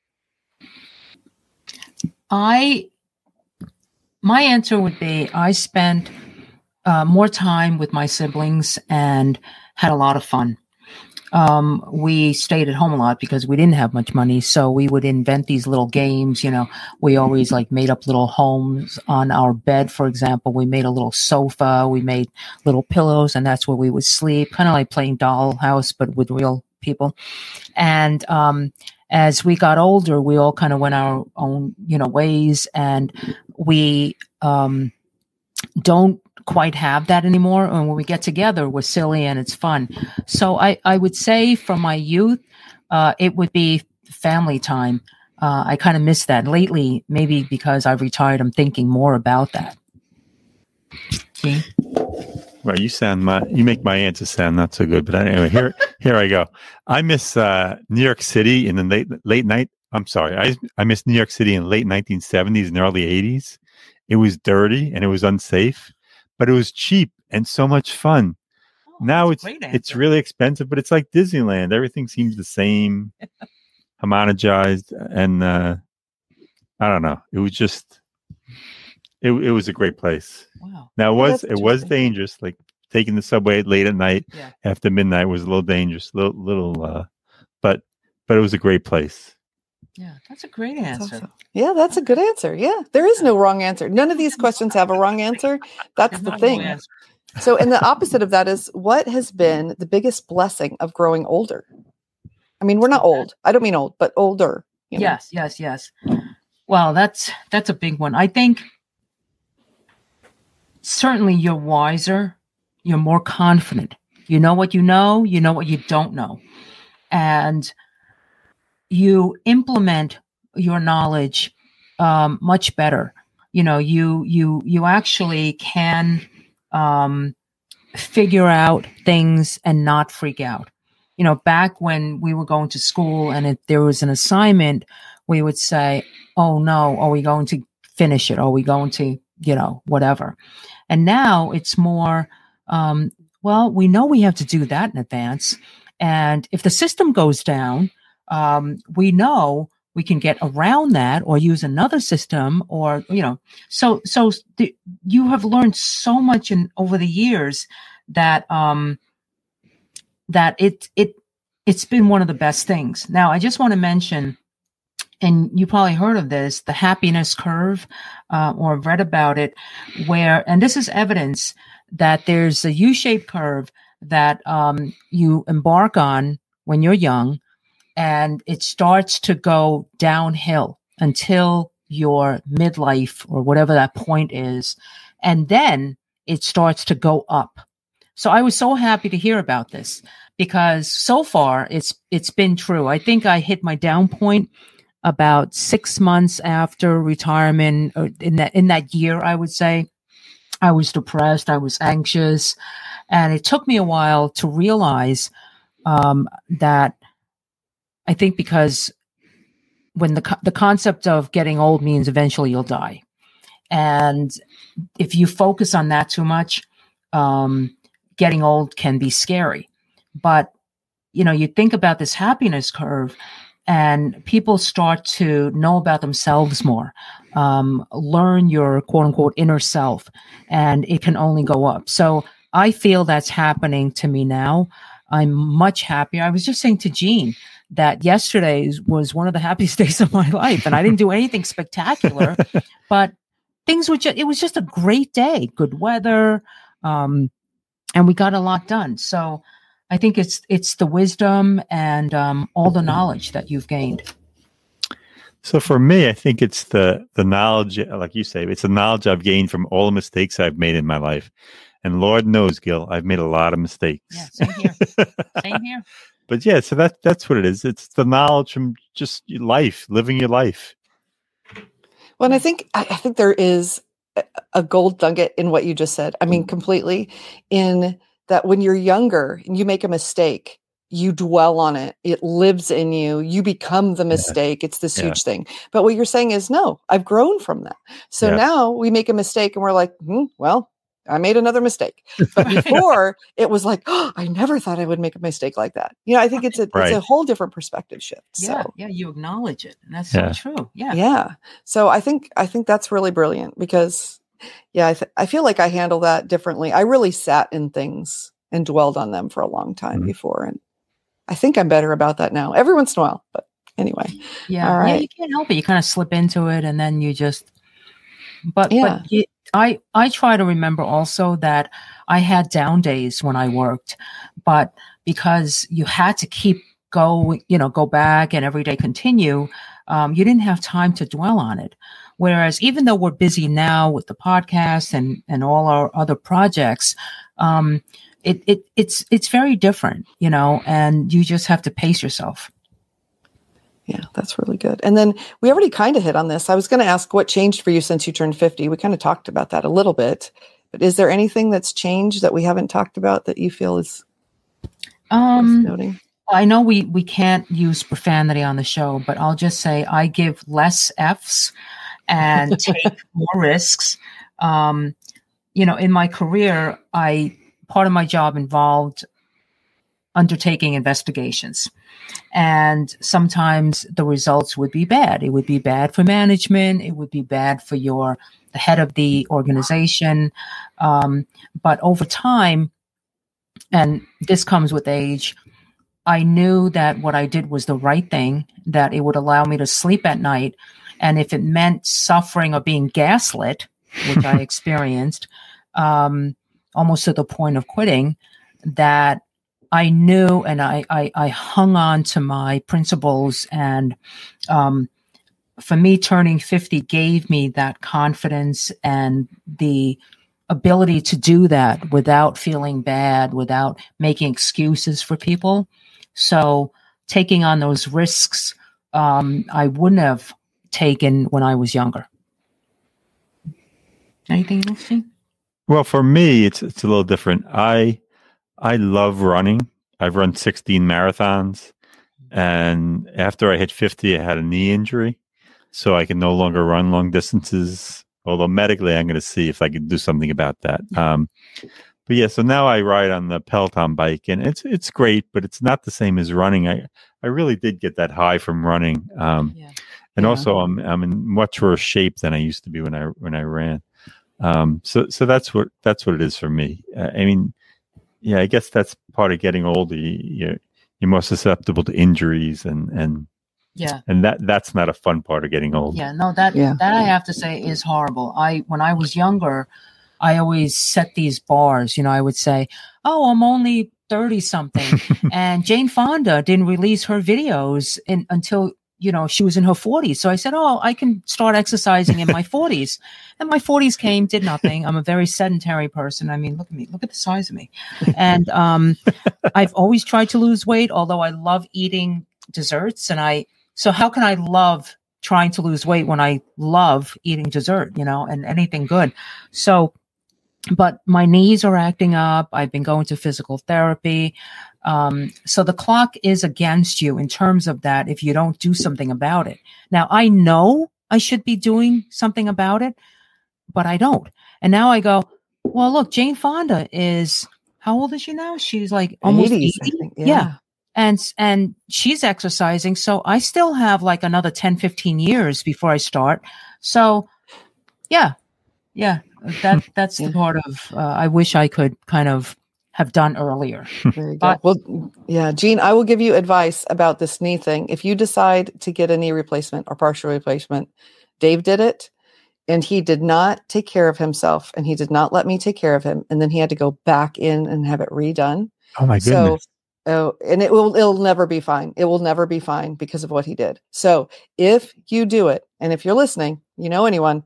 I, my answer would be I spent uh, more time with my siblings and had a lot of fun. Um, we stayed at home a lot because we didn't have much money. So we would invent these little games. You know, we always like made up little homes on our bed. For example, we made a little sofa, we made little pillows, and that's where we would sleep, kind of like playing dollhouse, but with real people. And, um, as we got older, we all kind of went our own, you know, ways, and we, um, don't quite have that anymore. And when we get together, we're silly and it's fun. So I, I would say from my youth, uh, it would be family time. Uh, I kind of miss that lately, maybe because I've retired. I'm thinking more about that. Gene? Well, you sound my, you make my answer sound not so good, but anyway, here, here I go. I miss uh, New York City in the late, late night. I'm sorry. I, I miss New York City in the late nineteen seventies and early eighties. It was dirty and it was unsafe, but it was cheap and so much fun. Oh, now it's, it's really expensive, but it's like Disneyland. Everything seems the same, homogenized. And uh, I don't know. It was just, it, it was a great place. Wow. Now it was, it was dangerous. Like taking the subway late at night yeah. after midnight was a little dangerous, little, little, uh, but, but it was a great place. Yeah, that's a great answer. That's awesome. Yeah, that's a good answer. Yeah, there is no wrong answer. None of these questions have a wrong answer. That's the thing. So, and the opposite of that is, what has been the biggest blessing of growing older? I mean, we're not old. I don't mean old, but older. You know? Yes, yes, yes. Well, that's that's a big one. I think certainly you're wiser. You're more confident. You know what you know. You know what you don't know. And you implement your knowledge um, much better. You know, you you you actually can um, figure out things and not freak out. You know, back when we were going to school and if there was an assignment, we would say, "Oh no, are we going to finish it? Are we going to, you know, whatever?" And now it's more, um, well, we know we have to do that in advance, and if the system goes down, Um, we know we can get around that or use another system or, you know, so, so the, you have learned so much in over the years that, um, that it, it, it's been one of the best things. Now, I just want to mention, and you probably heard of this, the happiness curve, uh, or read about it where, and this is evidence that there's a U-shaped curve that, um, you embark on when you're young. And it starts to go downhill until your midlife or whatever that point is. And then it starts to go up. So I was so happy to hear about this because so far it's, it's been true. I think I hit my down point about six months after retirement, or in that, in that year, I would say. I was depressed. I was anxious. And it took me a while to realize, um, that I think because when the the concept of getting old means eventually you'll die. And if you focus on that too much, um, getting old can be scary. But, you know, you think about this happiness curve and people start to know about themselves more, um, learn your quote unquote inner self, and it can only go up. So I feel that's happening to me now. I'm much happier. I was just saying to Jean that yesterday was one of the happiest days of my life, and I didn't do anything spectacular, but things were just, it was just a great day, good weather. Um, and we got a lot done. So I think it's, it's the wisdom and, um, all the knowledge that you've gained. So for me, I think it's the, the knowledge, like you say, it's the knowledge I've gained from all the mistakes I've made in my life. And Lord knows, Gil, I've made a lot of mistakes. Yeah, same here. Same here. But yeah, so that that's what it is. It's the knowledge from just life, living your life. Well, and I think I think there is a gold nugget in what you just said. I mean, completely, in that when you're younger and you make a mistake, you dwell on it. It lives in you. You become the mistake. Yeah. It's this huge yeah. thing. But what you're saying is, no, I've grown from that. So yeah. now we make a mistake and we're like, hmm, well, I made another mistake. But before it was like, oh, I never thought I would make a mistake like that. You know, I think it's a right. it's a whole different perspective shift. Yeah, so. yeah, you acknowledge it. And that's yeah. so true. Yeah. Yeah. So I think I think that's really brilliant because yeah, I th- I feel like I handle that differently. I really sat in things and dwelled on them for a long time mm-hmm. before. And I think I'm better about that now. Every once in a while. But anyway. Yeah. All right. Yeah, you can't help it. You kind of slip into it and then you just but yeah. but you, I, I try to remember also that I had down days when I worked, but because you had to keep go, you know, go back and every day continue, um, you didn't have time to dwell on it. Whereas even though we're busy now with the podcast and, and all our other projects, um, it, it, it's, it's very different, you know, and you just have to pace yourself. Yeah, that's really good. And then we already kind of hit on this. I was going to ask what changed for you since you turned fifty. We kind of talked about that a little bit, but is there anything that's changed that we haven't talked about that you feel is um, worth noting? I know we, we can't use profanity on the show, but I'll just say I give less F's and take more risks. Um, you know, in my career, I, part of my job involved undertaking investigations. And sometimes the results would be bad. It would be bad for management. It would be bad for your, the head of the organization. Um, but over time, and this comes with age, I knew that what I did was the right thing, that it would allow me to sleep at night. And if it meant suffering or being gaslit, which I experienced, um, almost to the point of quitting, that I knew and I, I, I hung on to my principles. And um, for me, turning fifty gave me that confidence and the ability to do that without feeling bad, without making excuses for people. So taking on those risks, um, I wouldn't have taken when I was younger. Anything else, Gene? Well, for me, it's it's a little different. I I love running. I've run sixteen marathons, and after I hit fifty, I had a knee injury, so I can no longer run long distances. Although medically, I'm going to see if I can do something about that. Um, but yeah, so now I ride on the Peloton bike, and it's it's great, but it's not the same as running. I I really did get that high from running, um, yeah. and yeah. also I'm I'm in much worse shape than I used to be when I when I ran. Um, so so that's what that's what it is for me. Uh, I mean, yeah, I guess that's part of getting older. You, you're you're more susceptible to injuries, and and yeah, and that that's not a fun part of getting old. Yeah, no, that yeah. that I have to say is horrible. I when I was younger, I always set these bars. You know, I would say, "Oh, I'm only thirty something," and Jane Fonda didn't release her videos in, until you know she was in her forties. So I said, "Oh, I can start exercising in my forties." And my forties came, did nothing. I'm a very sedentary person. I mean, look at me, look at the size of me. And um, I've always tried to lose weight, although I love eating desserts. And I so how can I love trying to lose weight when I love eating dessert, you know, and anything good? So. But my knees are acting up. I've been going to physical therapy. Um, so the clock is against you in terms of that if you don't do something about it. Now, I know I should be doing something about it, but I don't. And now I go, well, look, Jane Fonda is, how old is she now? She's like almost eighties, eighty. I think. Yeah. yeah. And, and she's exercising. So I still have like another ten, fifteen years before I start. So yeah, yeah. That that's yeah. the part of uh, I wish I could kind of have done earlier. Very good. But, well, yeah, Gene, I will give you advice about this knee thing. If you decide to get a knee replacement or partial replacement, Dave did it, and he did not take care of himself, and he did not let me take care of him, and then he had to go back in and have it redone. Oh my goodness! So, oh, and it will it'll never be fine. It will never be fine because of what he did. So, if you do it, and if you're listening, you know anyone.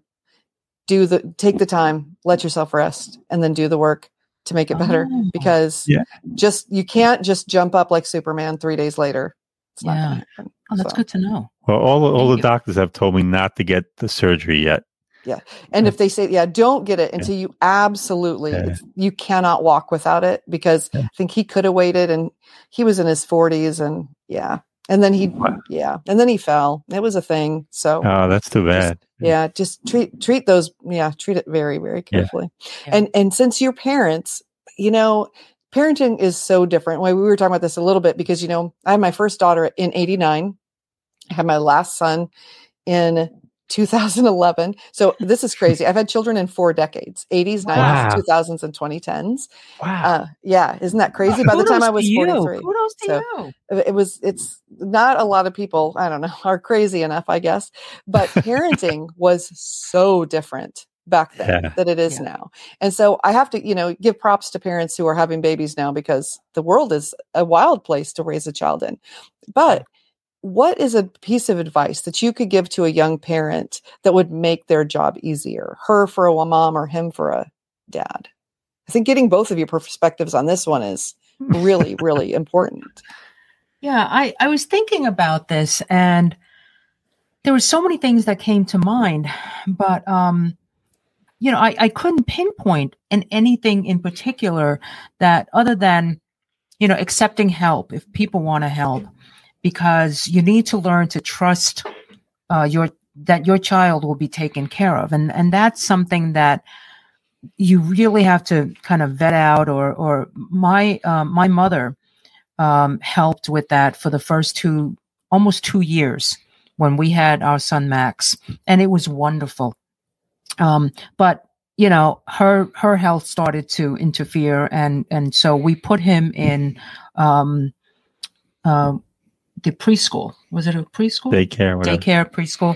Do the take the time, let yourself rest, and then do the work to make it better. Oh, because yeah. just you can't just jump up like Superman three days later. It's yeah. not gonna happen. Oh, that's so. Good to know. Well, all all Thank the you. doctors have told me not to get the surgery yet. Yeah, and if they say, yeah, don't get it until yeah. you absolutely yeah. you cannot walk without it, because yeah. I think he could have waited, and he was in his forties, and yeah. And then he, wow. yeah, and then he fell. It was a thing. So, oh, that's too bad. Just, yeah, just treat treat those. Yeah, treat it very, very carefully. Yeah. And and since you're parents, you know, parenting is so different. We were talking about this a little bit because you know I had my first daughter in eighty-nine. I had my last son in two thousand eleven. So this is crazy. I've had children in four decades: eighties, nineties, wow. two thousands, and twenty tens. Wow. Uh, yeah, isn't that crazy? By the time I was forty-three, kudos to so you. It was. It's not a lot of people. I don't know, are crazy enough, I guess. But parenting was so different back then yeah. than it is yeah. now. And so I have to, you know, give props to parents who are having babies now, because the world is a wild place to raise a child in. But what is a piece of advice that you could give to a young parent that would make their job easier? Her for a mom or him for a dad? I think getting both of your perspectives on this one is really, really important. Yeah, I, I was thinking about this, and there were so many things that came to mind, but, um, you know, I, I couldn't pinpoint in anything in particular that other than, you know, accepting help if people want to help, because you need to learn to trust uh, your that your child will be taken care of, and and that's something that you really have to kind of vet out. Or or my uh, my mother um, helped with that for the first two almost two years when we had our son Max, and it was wonderful. Um, but you know, her her health started to interfere, and and so we put him in. Um, uh, the preschool. Was it a preschool? Daycare, whatever. Daycare, preschool.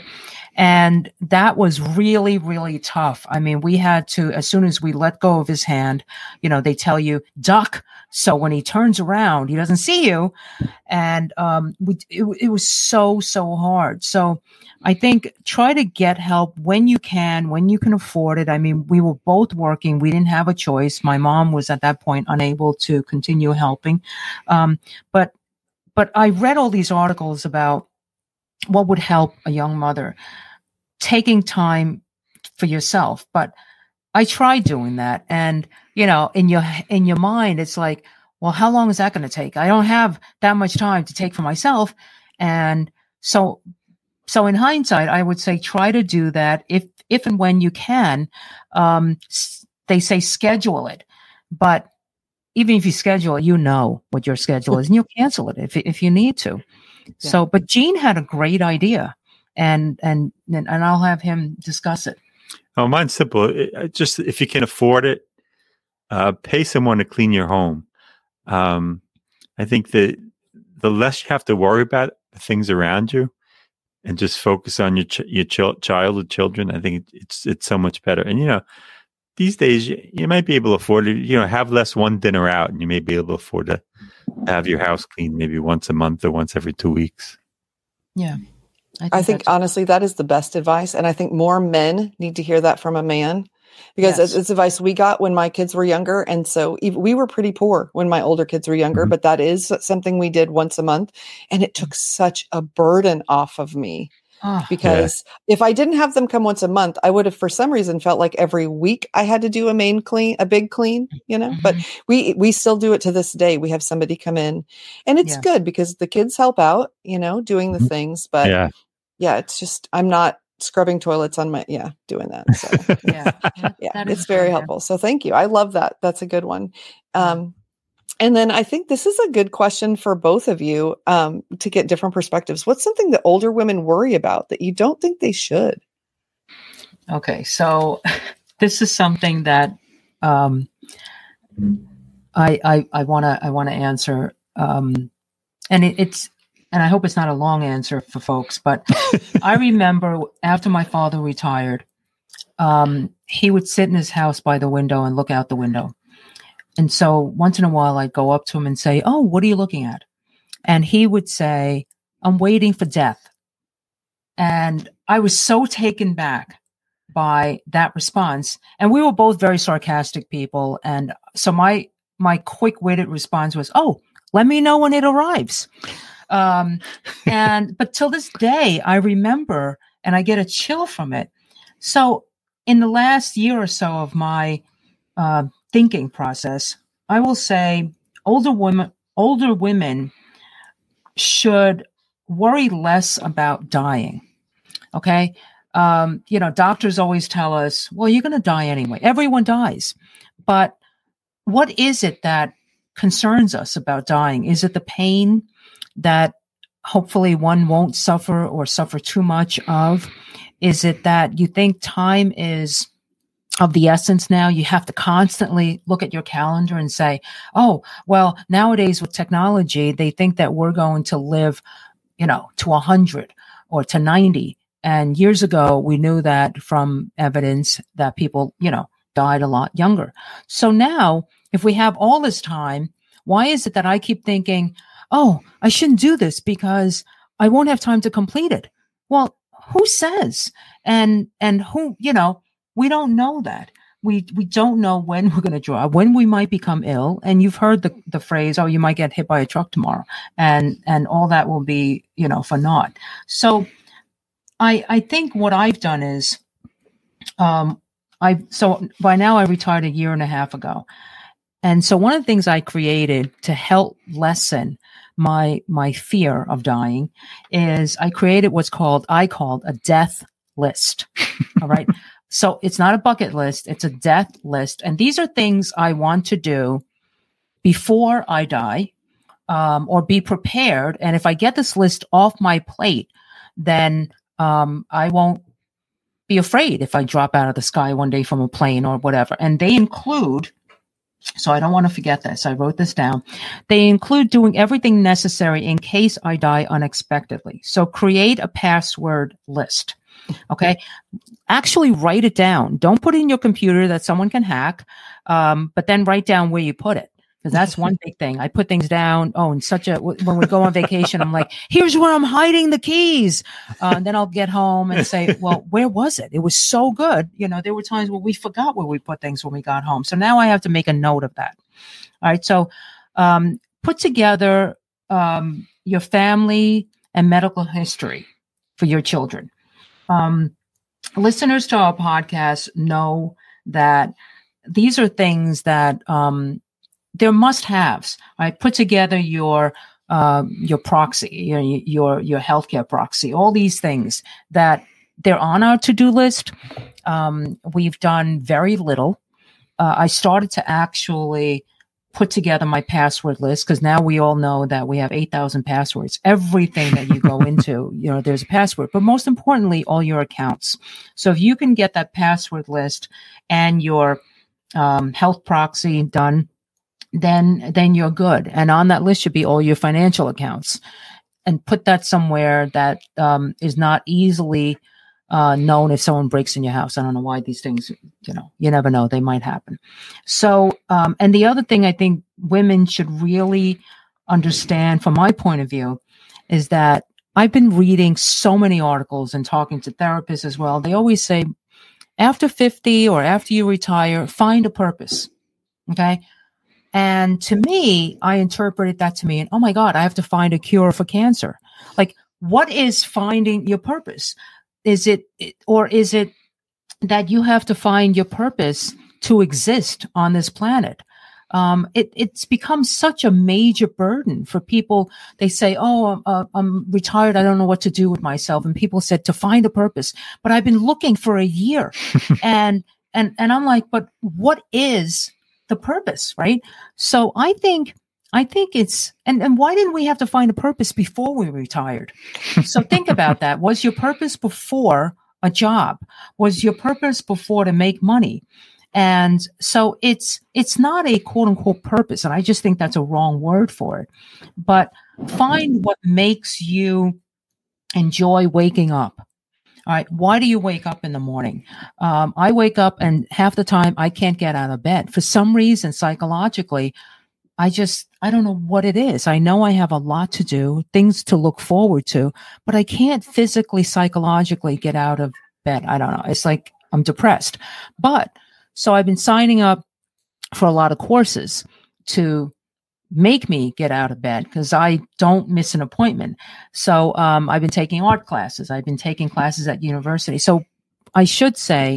And that was really, really tough. I mean, we had to, as soon as we let go of his hand, you know, they tell you duck. So when he turns around, he doesn't see you. And um, we, it, it was so, so hard. So I think try to get help when you can, when you can afford it. I mean, we were both working. We didn't have a choice. My mom was at that point unable to continue helping. Um, but But I read all these articles about what would help a young mother, taking time for yourself. But I tried doing that. And, you know, in your, in your mind, it's like, well, how long is that going to take? I don't have that much time to take for myself. And so, so in hindsight, I would say, try to do that if, if and when you can. Um, they say schedule it, but even if you schedule it, you know what your schedule is, and you'll cancel it if if you need to. Yeah. So, but Gene had a great idea, and and and I'll have him discuss it. Oh, mine's simple. It, just if you can afford it, uh, pay someone to clean your home. Um, I think that the less you have to worry about the things around you, and just focus on your ch- your ch- child or children, I think it's it's so much better. And you know, these days, you, you might be able to afford to, you know, have less one dinner out, and you may be able to afford to have your house cleaned maybe once a month or once every two weeks. Yeah. I think, I think honestly, that is the best advice. And I think more men need to hear that from a man, because yes. it's, it's advice we got when my kids were younger. And so even, we were pretty poor when my older kids were younger, mm-hmm. but that is something we did once a month. And it took such a burden off of me. Oh, because yeah. if I didn't have them come once a month, I would have, for some reason, felt like every week I had to do a main clean, a big clean, you know, mm-hmm. but we, we still do it to this day. We have somebody come in, and it's yeah. good because the kids help out, you know, doing the things, but yeah, yeah it's just, I'm not scrubbing toilets on my, yeah, doing that. So yeah, yeah it's very helpful. So thank you. I love that. That's a good one. Um, And then I think this is a good question for both of you um, to get different perspectives. What's something that older women worry about that you don't think they should? Okay, so this is something that um, I I, I want to I want to answer, um, and it, it's and I hope it's not a long answer for folks. But I remember after my father retired, um, he would sit in his house by the window and look out the window. And so once in a while, I'd go up to him and say, "Oh, what are you looking at?" And he would say, "I'm waiting for death." And I was so taken back by that response. And we were both very sarcastic people. And so my my quick-witted response was, "Oh, let me know when it arrives." Um, and but till this day, I remember, and I get a chill from it. So in the last year or so of my uh, thinking process, I will say older women, older women should worry less about dying. Okay. Um, you know, doctors always tell us, well, you're going to die anyway. Everyone dies. But what is it that concerns us about dying? Is it the pain that hopefully one won't suffer or suffer too much of? Is it that you think time is of the essence now? You have to constantly look at your calendar and say, oh, well, nowadays with technology, they think that we're going to live, you know, to one hundred or to ninety. And years ago, we knew that from evidence that people, you know, died a lot younger. So now, if we have all this time, why is it that I keep thinking, oh, I shouldn't do this because I won't have time to complete it. Well, who says? And, and who, you know, we don't know that. We, we don't know when we're going to draw, when we might become ill. And you've heard the, the phrase, oh, you might get hit by a truck tomorrow. And, and all that will be, you know, for naught. So I, I think what I've done is, um, I, so by now I retired a year and a half ago. And so one of the things I created to help lessen my, my fear of dying is I created what's called, I called a death list. All right. So it's not a bucket list. It's a death list. And these are things I want to do before I die, um, or be prepared. And if I get this list off my plate, then, um, I won't be afraid if I drop out of the sky one day from a plane or whatever. And they include, so I don't want to forget this. I wrote this down. They include doing everything necessary in case I die unexpectedly. So create a password list. Okay. Actually write it down. Don't put it in your computer that someone can hack. Um, but then write down where you put it. Because that's one big thing. I put things down. Oh, and such a, when we go on vacation, I'm like, here's where I'm hiding the keys. Uh, and then I'll get home and say, well, where was it? It was so good. You know, there were times where we forgot where we put things when we got home. So now I have to make a note of that. All right. So, um, put together, um, your family and medical history for your children. Um, listeners to our podcast know that these are things that, um, they're must-haves. Right? Put together your uh, your proxy, your your your healthcare proxy. All these things that they're on our to-do list. Um, we've done very little. Uh, I started to actually put together my password list because now we all know that we have eight thousand passwords. Everything that you go into, you know, there's a password. But most importantly, all your accounts. So if you can get that password list and your um, health proxy done, then, then you're good. And on that list should be all your financial accounts, and put that somewhere that, um, is not easily, uh, known if someone breaks in your house. I don't know why these things, you know, you never know, they might happen. So, um, and the other thing I think women should really understand from my point of view is that I've been reading so many articles and talking to therapists as well. They always say after fifty or after you retire, find a purpose. Okay. And to me, I interpreted that to mean, oh my God, I have to find a cure for cancer. Like, what is finding your purpose? Is it, or is it that you have to find your purpose to exist on this planet? Um, it, it's become such a major burden for people. They say, oh, I'm, uh, I'm retired. I don't know what to do with myself. And people said to find a purpose, but I've been looking for a year. and, and, and I'm like, but what is the purpose, right? So I think, I think it's, and, and why didn't we have to find a purpose before we retired? So think about that. Was your purpose before a job? Was your purpose before to make money? And so it's, it's not a quote unquote purpose. And I just think that's a wrong word for it, but find what makes you enjoy waking up. All right. Why do you wake up in the morning? Um, I wake up and half the time I can't get out of bed. For some reason, psychologically, I just, I don't know what it is. I know I have a lot to do, things to look forward to, but I can't physically, psychologically get out of bed. I don't know. It's like I'm depressed. But so I've been signing up for a lot of courses to make me get out of bed because I don't miss an appointment. So um, I've been taking art classes. I've been taking classes at university. So I should say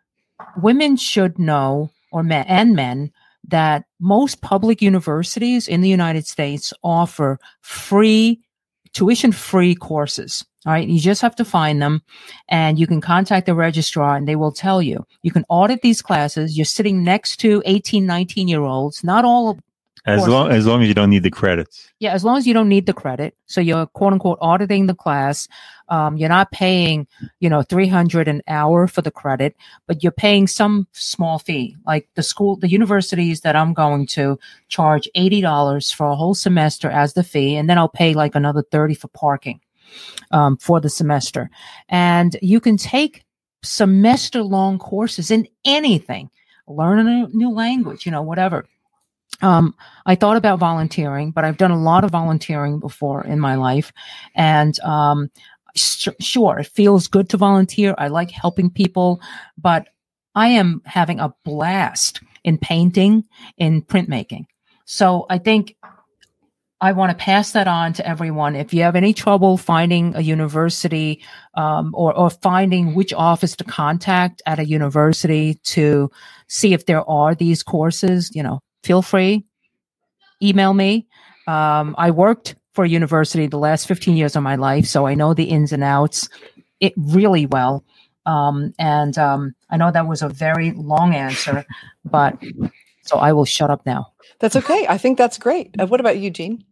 women should know, or men and men, that most public universities in the United States offer free, tuition-free courses. All right. You just have to find them, and you can contact the registrar and they will tell you. You can audit these classes. You're sitting next to eighteen, nineteen year olds. Not all As long, as long as you don't need the credits. Yeah, as long as you don't need the credit. So you're quote unquote auditing the class. Um, you're not paying, you know, three hundred an hour for the credit, but you're paying some small fee. Like the school, the universities that I'm going to charge eighty dollars for a whole semester as the fee. And then I'll pay like another thirty for parking, um, for the semester. And you can take semester long courses in anything, learn a new language, you know, whatever. Um, I thought about volunteering, but I've done a lot of volunteering before in my life. And, um, sh- sure, it feels good to volunteer. I like helping people, but I am having a blast in painting, in printmaking. So I think I want to pass that on to everyone. If you have any trouble finding a university, um, or, or finding which office to contact at a university to see if there are these courses, you know, feel free, email me. Um, I worked for a university the last fifteen years of my life, so I know the ins and outs it really well. Um, and um, I know that was a very long answer, but so I will shut up now. That's okay. I think that's great. Uh, what about you, Gene?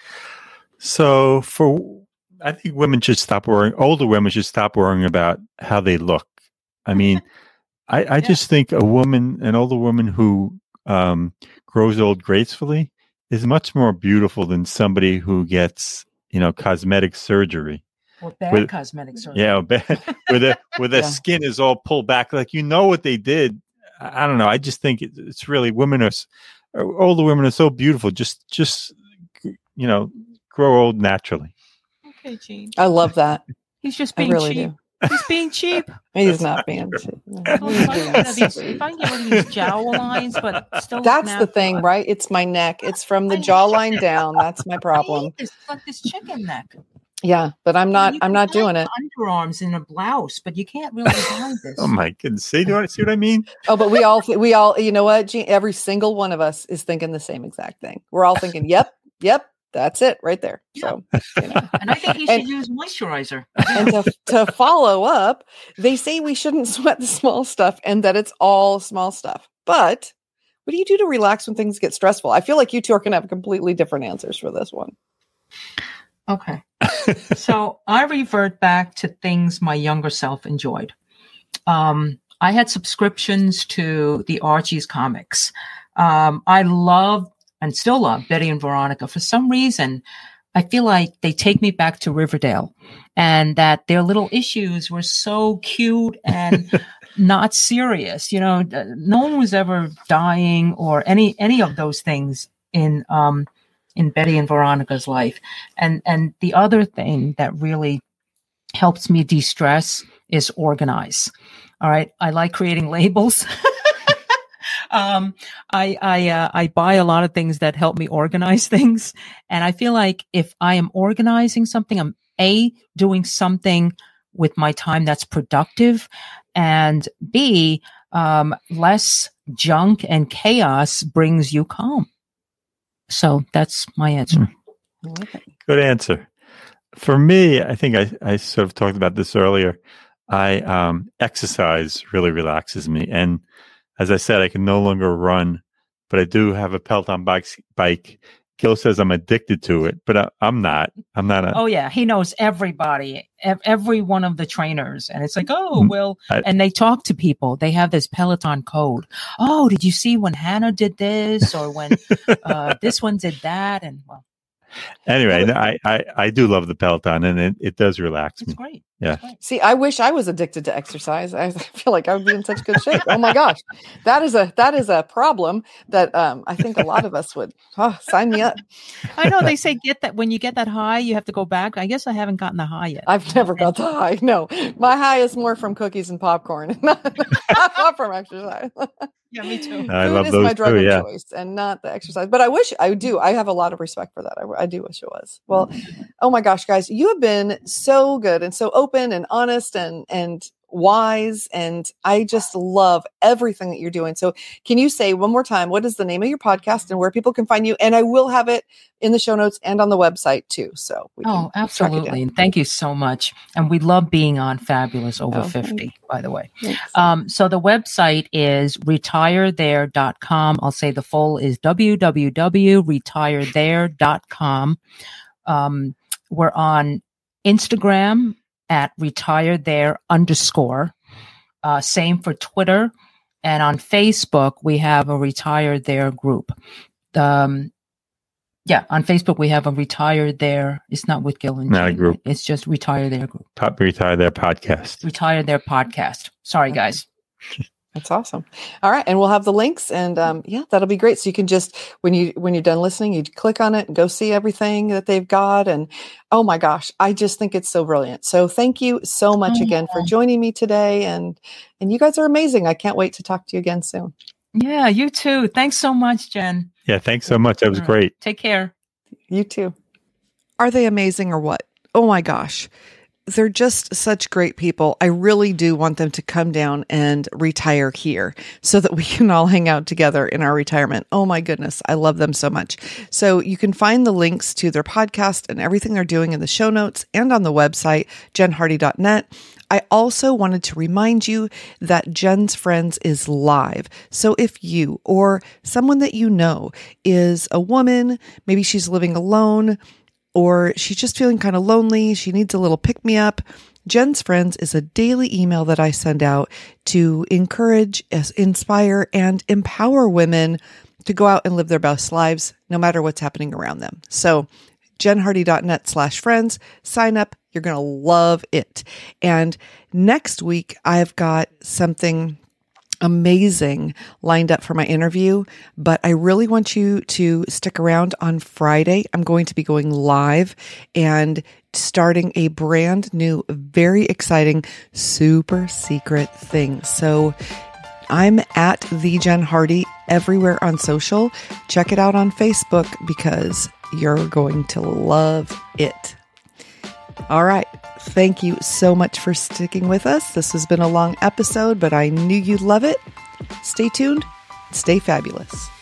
So for, I think women should stop worrying, older women should stop worrying about how they look. I mean, I, I yeah. just think a woman, an older woman who um, grows old gracefully is much more beautiful than somebody who gets, you know, cosmetic surgery. Or bad with, cosmetic surgery. Yeah, bad, where the where the yeah. skin is all pulled back, like you know what they did. I, I don't know. I just think it, it's really women are, older women are so beautiful. Just just you know, grow old naturally. Okay, Gene. I love that. He's just being I really cheap. Do. He's being cheap. He's not being cheap. No. Oh, if, I these, if I can get rid of these jowl lines, but still. That's the thing, right? It's my neck. It's from the jawline down. That's my problem. It's like this chicken neck. Yeah, but I'm not. I'm not doing it. Underarms in a blouse, but you can't really hide this. Oh my goodness! See, do you want to see what I mean? Oh, but we all, we all, you know what? Gene, every single one of us is thinking the same exact thing. We're all thinking, "Yep, yep, that's it, right there." So, you know. And I think you should and, use moisturizer. And to, to follow up, they say we shouldn't sweat the small stuff, and that it's all small stuff. But what do you do to relax when things get stressful? I feel like you two are going to have completely different answers for this one. Okay. So I revert back to things my younger self enjoyed. Um, I had subscriptions to the Archie's comics. Um, I love and still love Betty and Veronica. For some reason, I feel like they take me back to Riverdale, and that their little issues were so cute and not serious. You know, no one was ever dying or any any of those things in um, in Betty and Veronica's life. And and the other thing that really helps me de-stress is organize. All right. I like creating labels. um, I, I, uh, I buy a lot of things that help me organize things. And I feel like if I am organizing something, I'm A, doing something with my time that's productive, and B, um, less junk and chaos brings you calm. So that's my answer. Good answer. For me, I think I, I sort of talked about this earlier. I um, exercise really relaxes me. And as I said, I can no longer run, but I do have a Peloton bike. bike. Gil says I'm addicted to it, but I, I'm not. I'm not. A, oh, yeah. He knows everybody, every one of the trainers. And it's like, oh, well, I, and they talk to people. They have this Peloton code. Oh, did you see when Hannah did this or when uh, this one did that? And well. Anyway, I, I, I do love the Peloton, and it, it does relax it's me. Great. Yeah. It's great. See, I wish I was addicted to exercise. I feel like I would be in such good shape. Oh my gosh, that is a that is a problem that um, I think a lot of us would oh, sign me up. I know they say get that when you get that high, you have to go back. I guess I haven't gotten the high yet. I've never got the high. No, my high is more from cookies and popcorn, not, not from exercise. Yeah, me too. I Food love is those my drug too, of yeah. choice and not the exercise. But I wish I do. I have a lot of respect for that. I, I do wish it was. Well, oh my gosh, guys, you have been so good and so open and honest and and wise. And I just love everything that you're doing. So can you say one more time, what is the name of your podcast and where people can find you? And I will have it in the show notes and on the website too. So we oh, absolutely. And thank you so much. And we love being on Fabulous Over oh, fifty, by the way. Thanks. Um, so the website is retire there dot com. I'll say the full is w w w dot retire there dot com. Um, we're on Instagram at retire there underscore. Uh, same for Twitter. And on Facebook, we have a Retire There group. Um, yeah, on Facebook, we have a Retire There. It's not with Gil and Not Gene. a group. It's just Retire There group. Pop, Retire There podcast. Retire There podcast. Sorry, guys. That's awesome. All right. And we'll have the links and um, yeah, that'll be great. So you can just, when you, when you're done listening, you click on it and go see everything that they've got. And oh my gosh, I just think it's so brilliant. So thank you so much Oh, again yeah. for joining me today. And, and you guys are amazing. I can't wait to talk to you again soon. Yeah, you too. Thanks so much, Jen. Yeah, thanks so much. That was All right. great. Take care. You too. Are they amazing or what? Oh my gosh. They're just such great people. I really do want them to come down and retire here so that we can all hang out together in our retirement. Oh my goodness. I love them so much. So you can find the links to their podcast and everything they're doing in the show notes and on the website, jen hardy dot net. I also wanted to remind you that Jen's Friends is live. So if you or someone that you know is a woman, maybe she's living alone, or she's just feeling kind of lonely, she needs a little pick-me-up, Jen's Friends is a daily email that I send out to encourage, inspire, and empower women to go out and live their best lives, no matter what's happening around them. So jen hardy dot net slash friends, sign up. You're going to love it. And next week, I've got something amazing lined up for my interview, but I really want you to stick around on Friday. I'm going to be going live and starting a brand new, very exciting, super secret thing. So I'm at the Jen Hardy everywhere on social. Check it out on Facebook because you're going to love it. All right. Thank you so much for sticking with us. This has been a long episode, but I knew you'd love it. Stay tuned. Stay fabulous.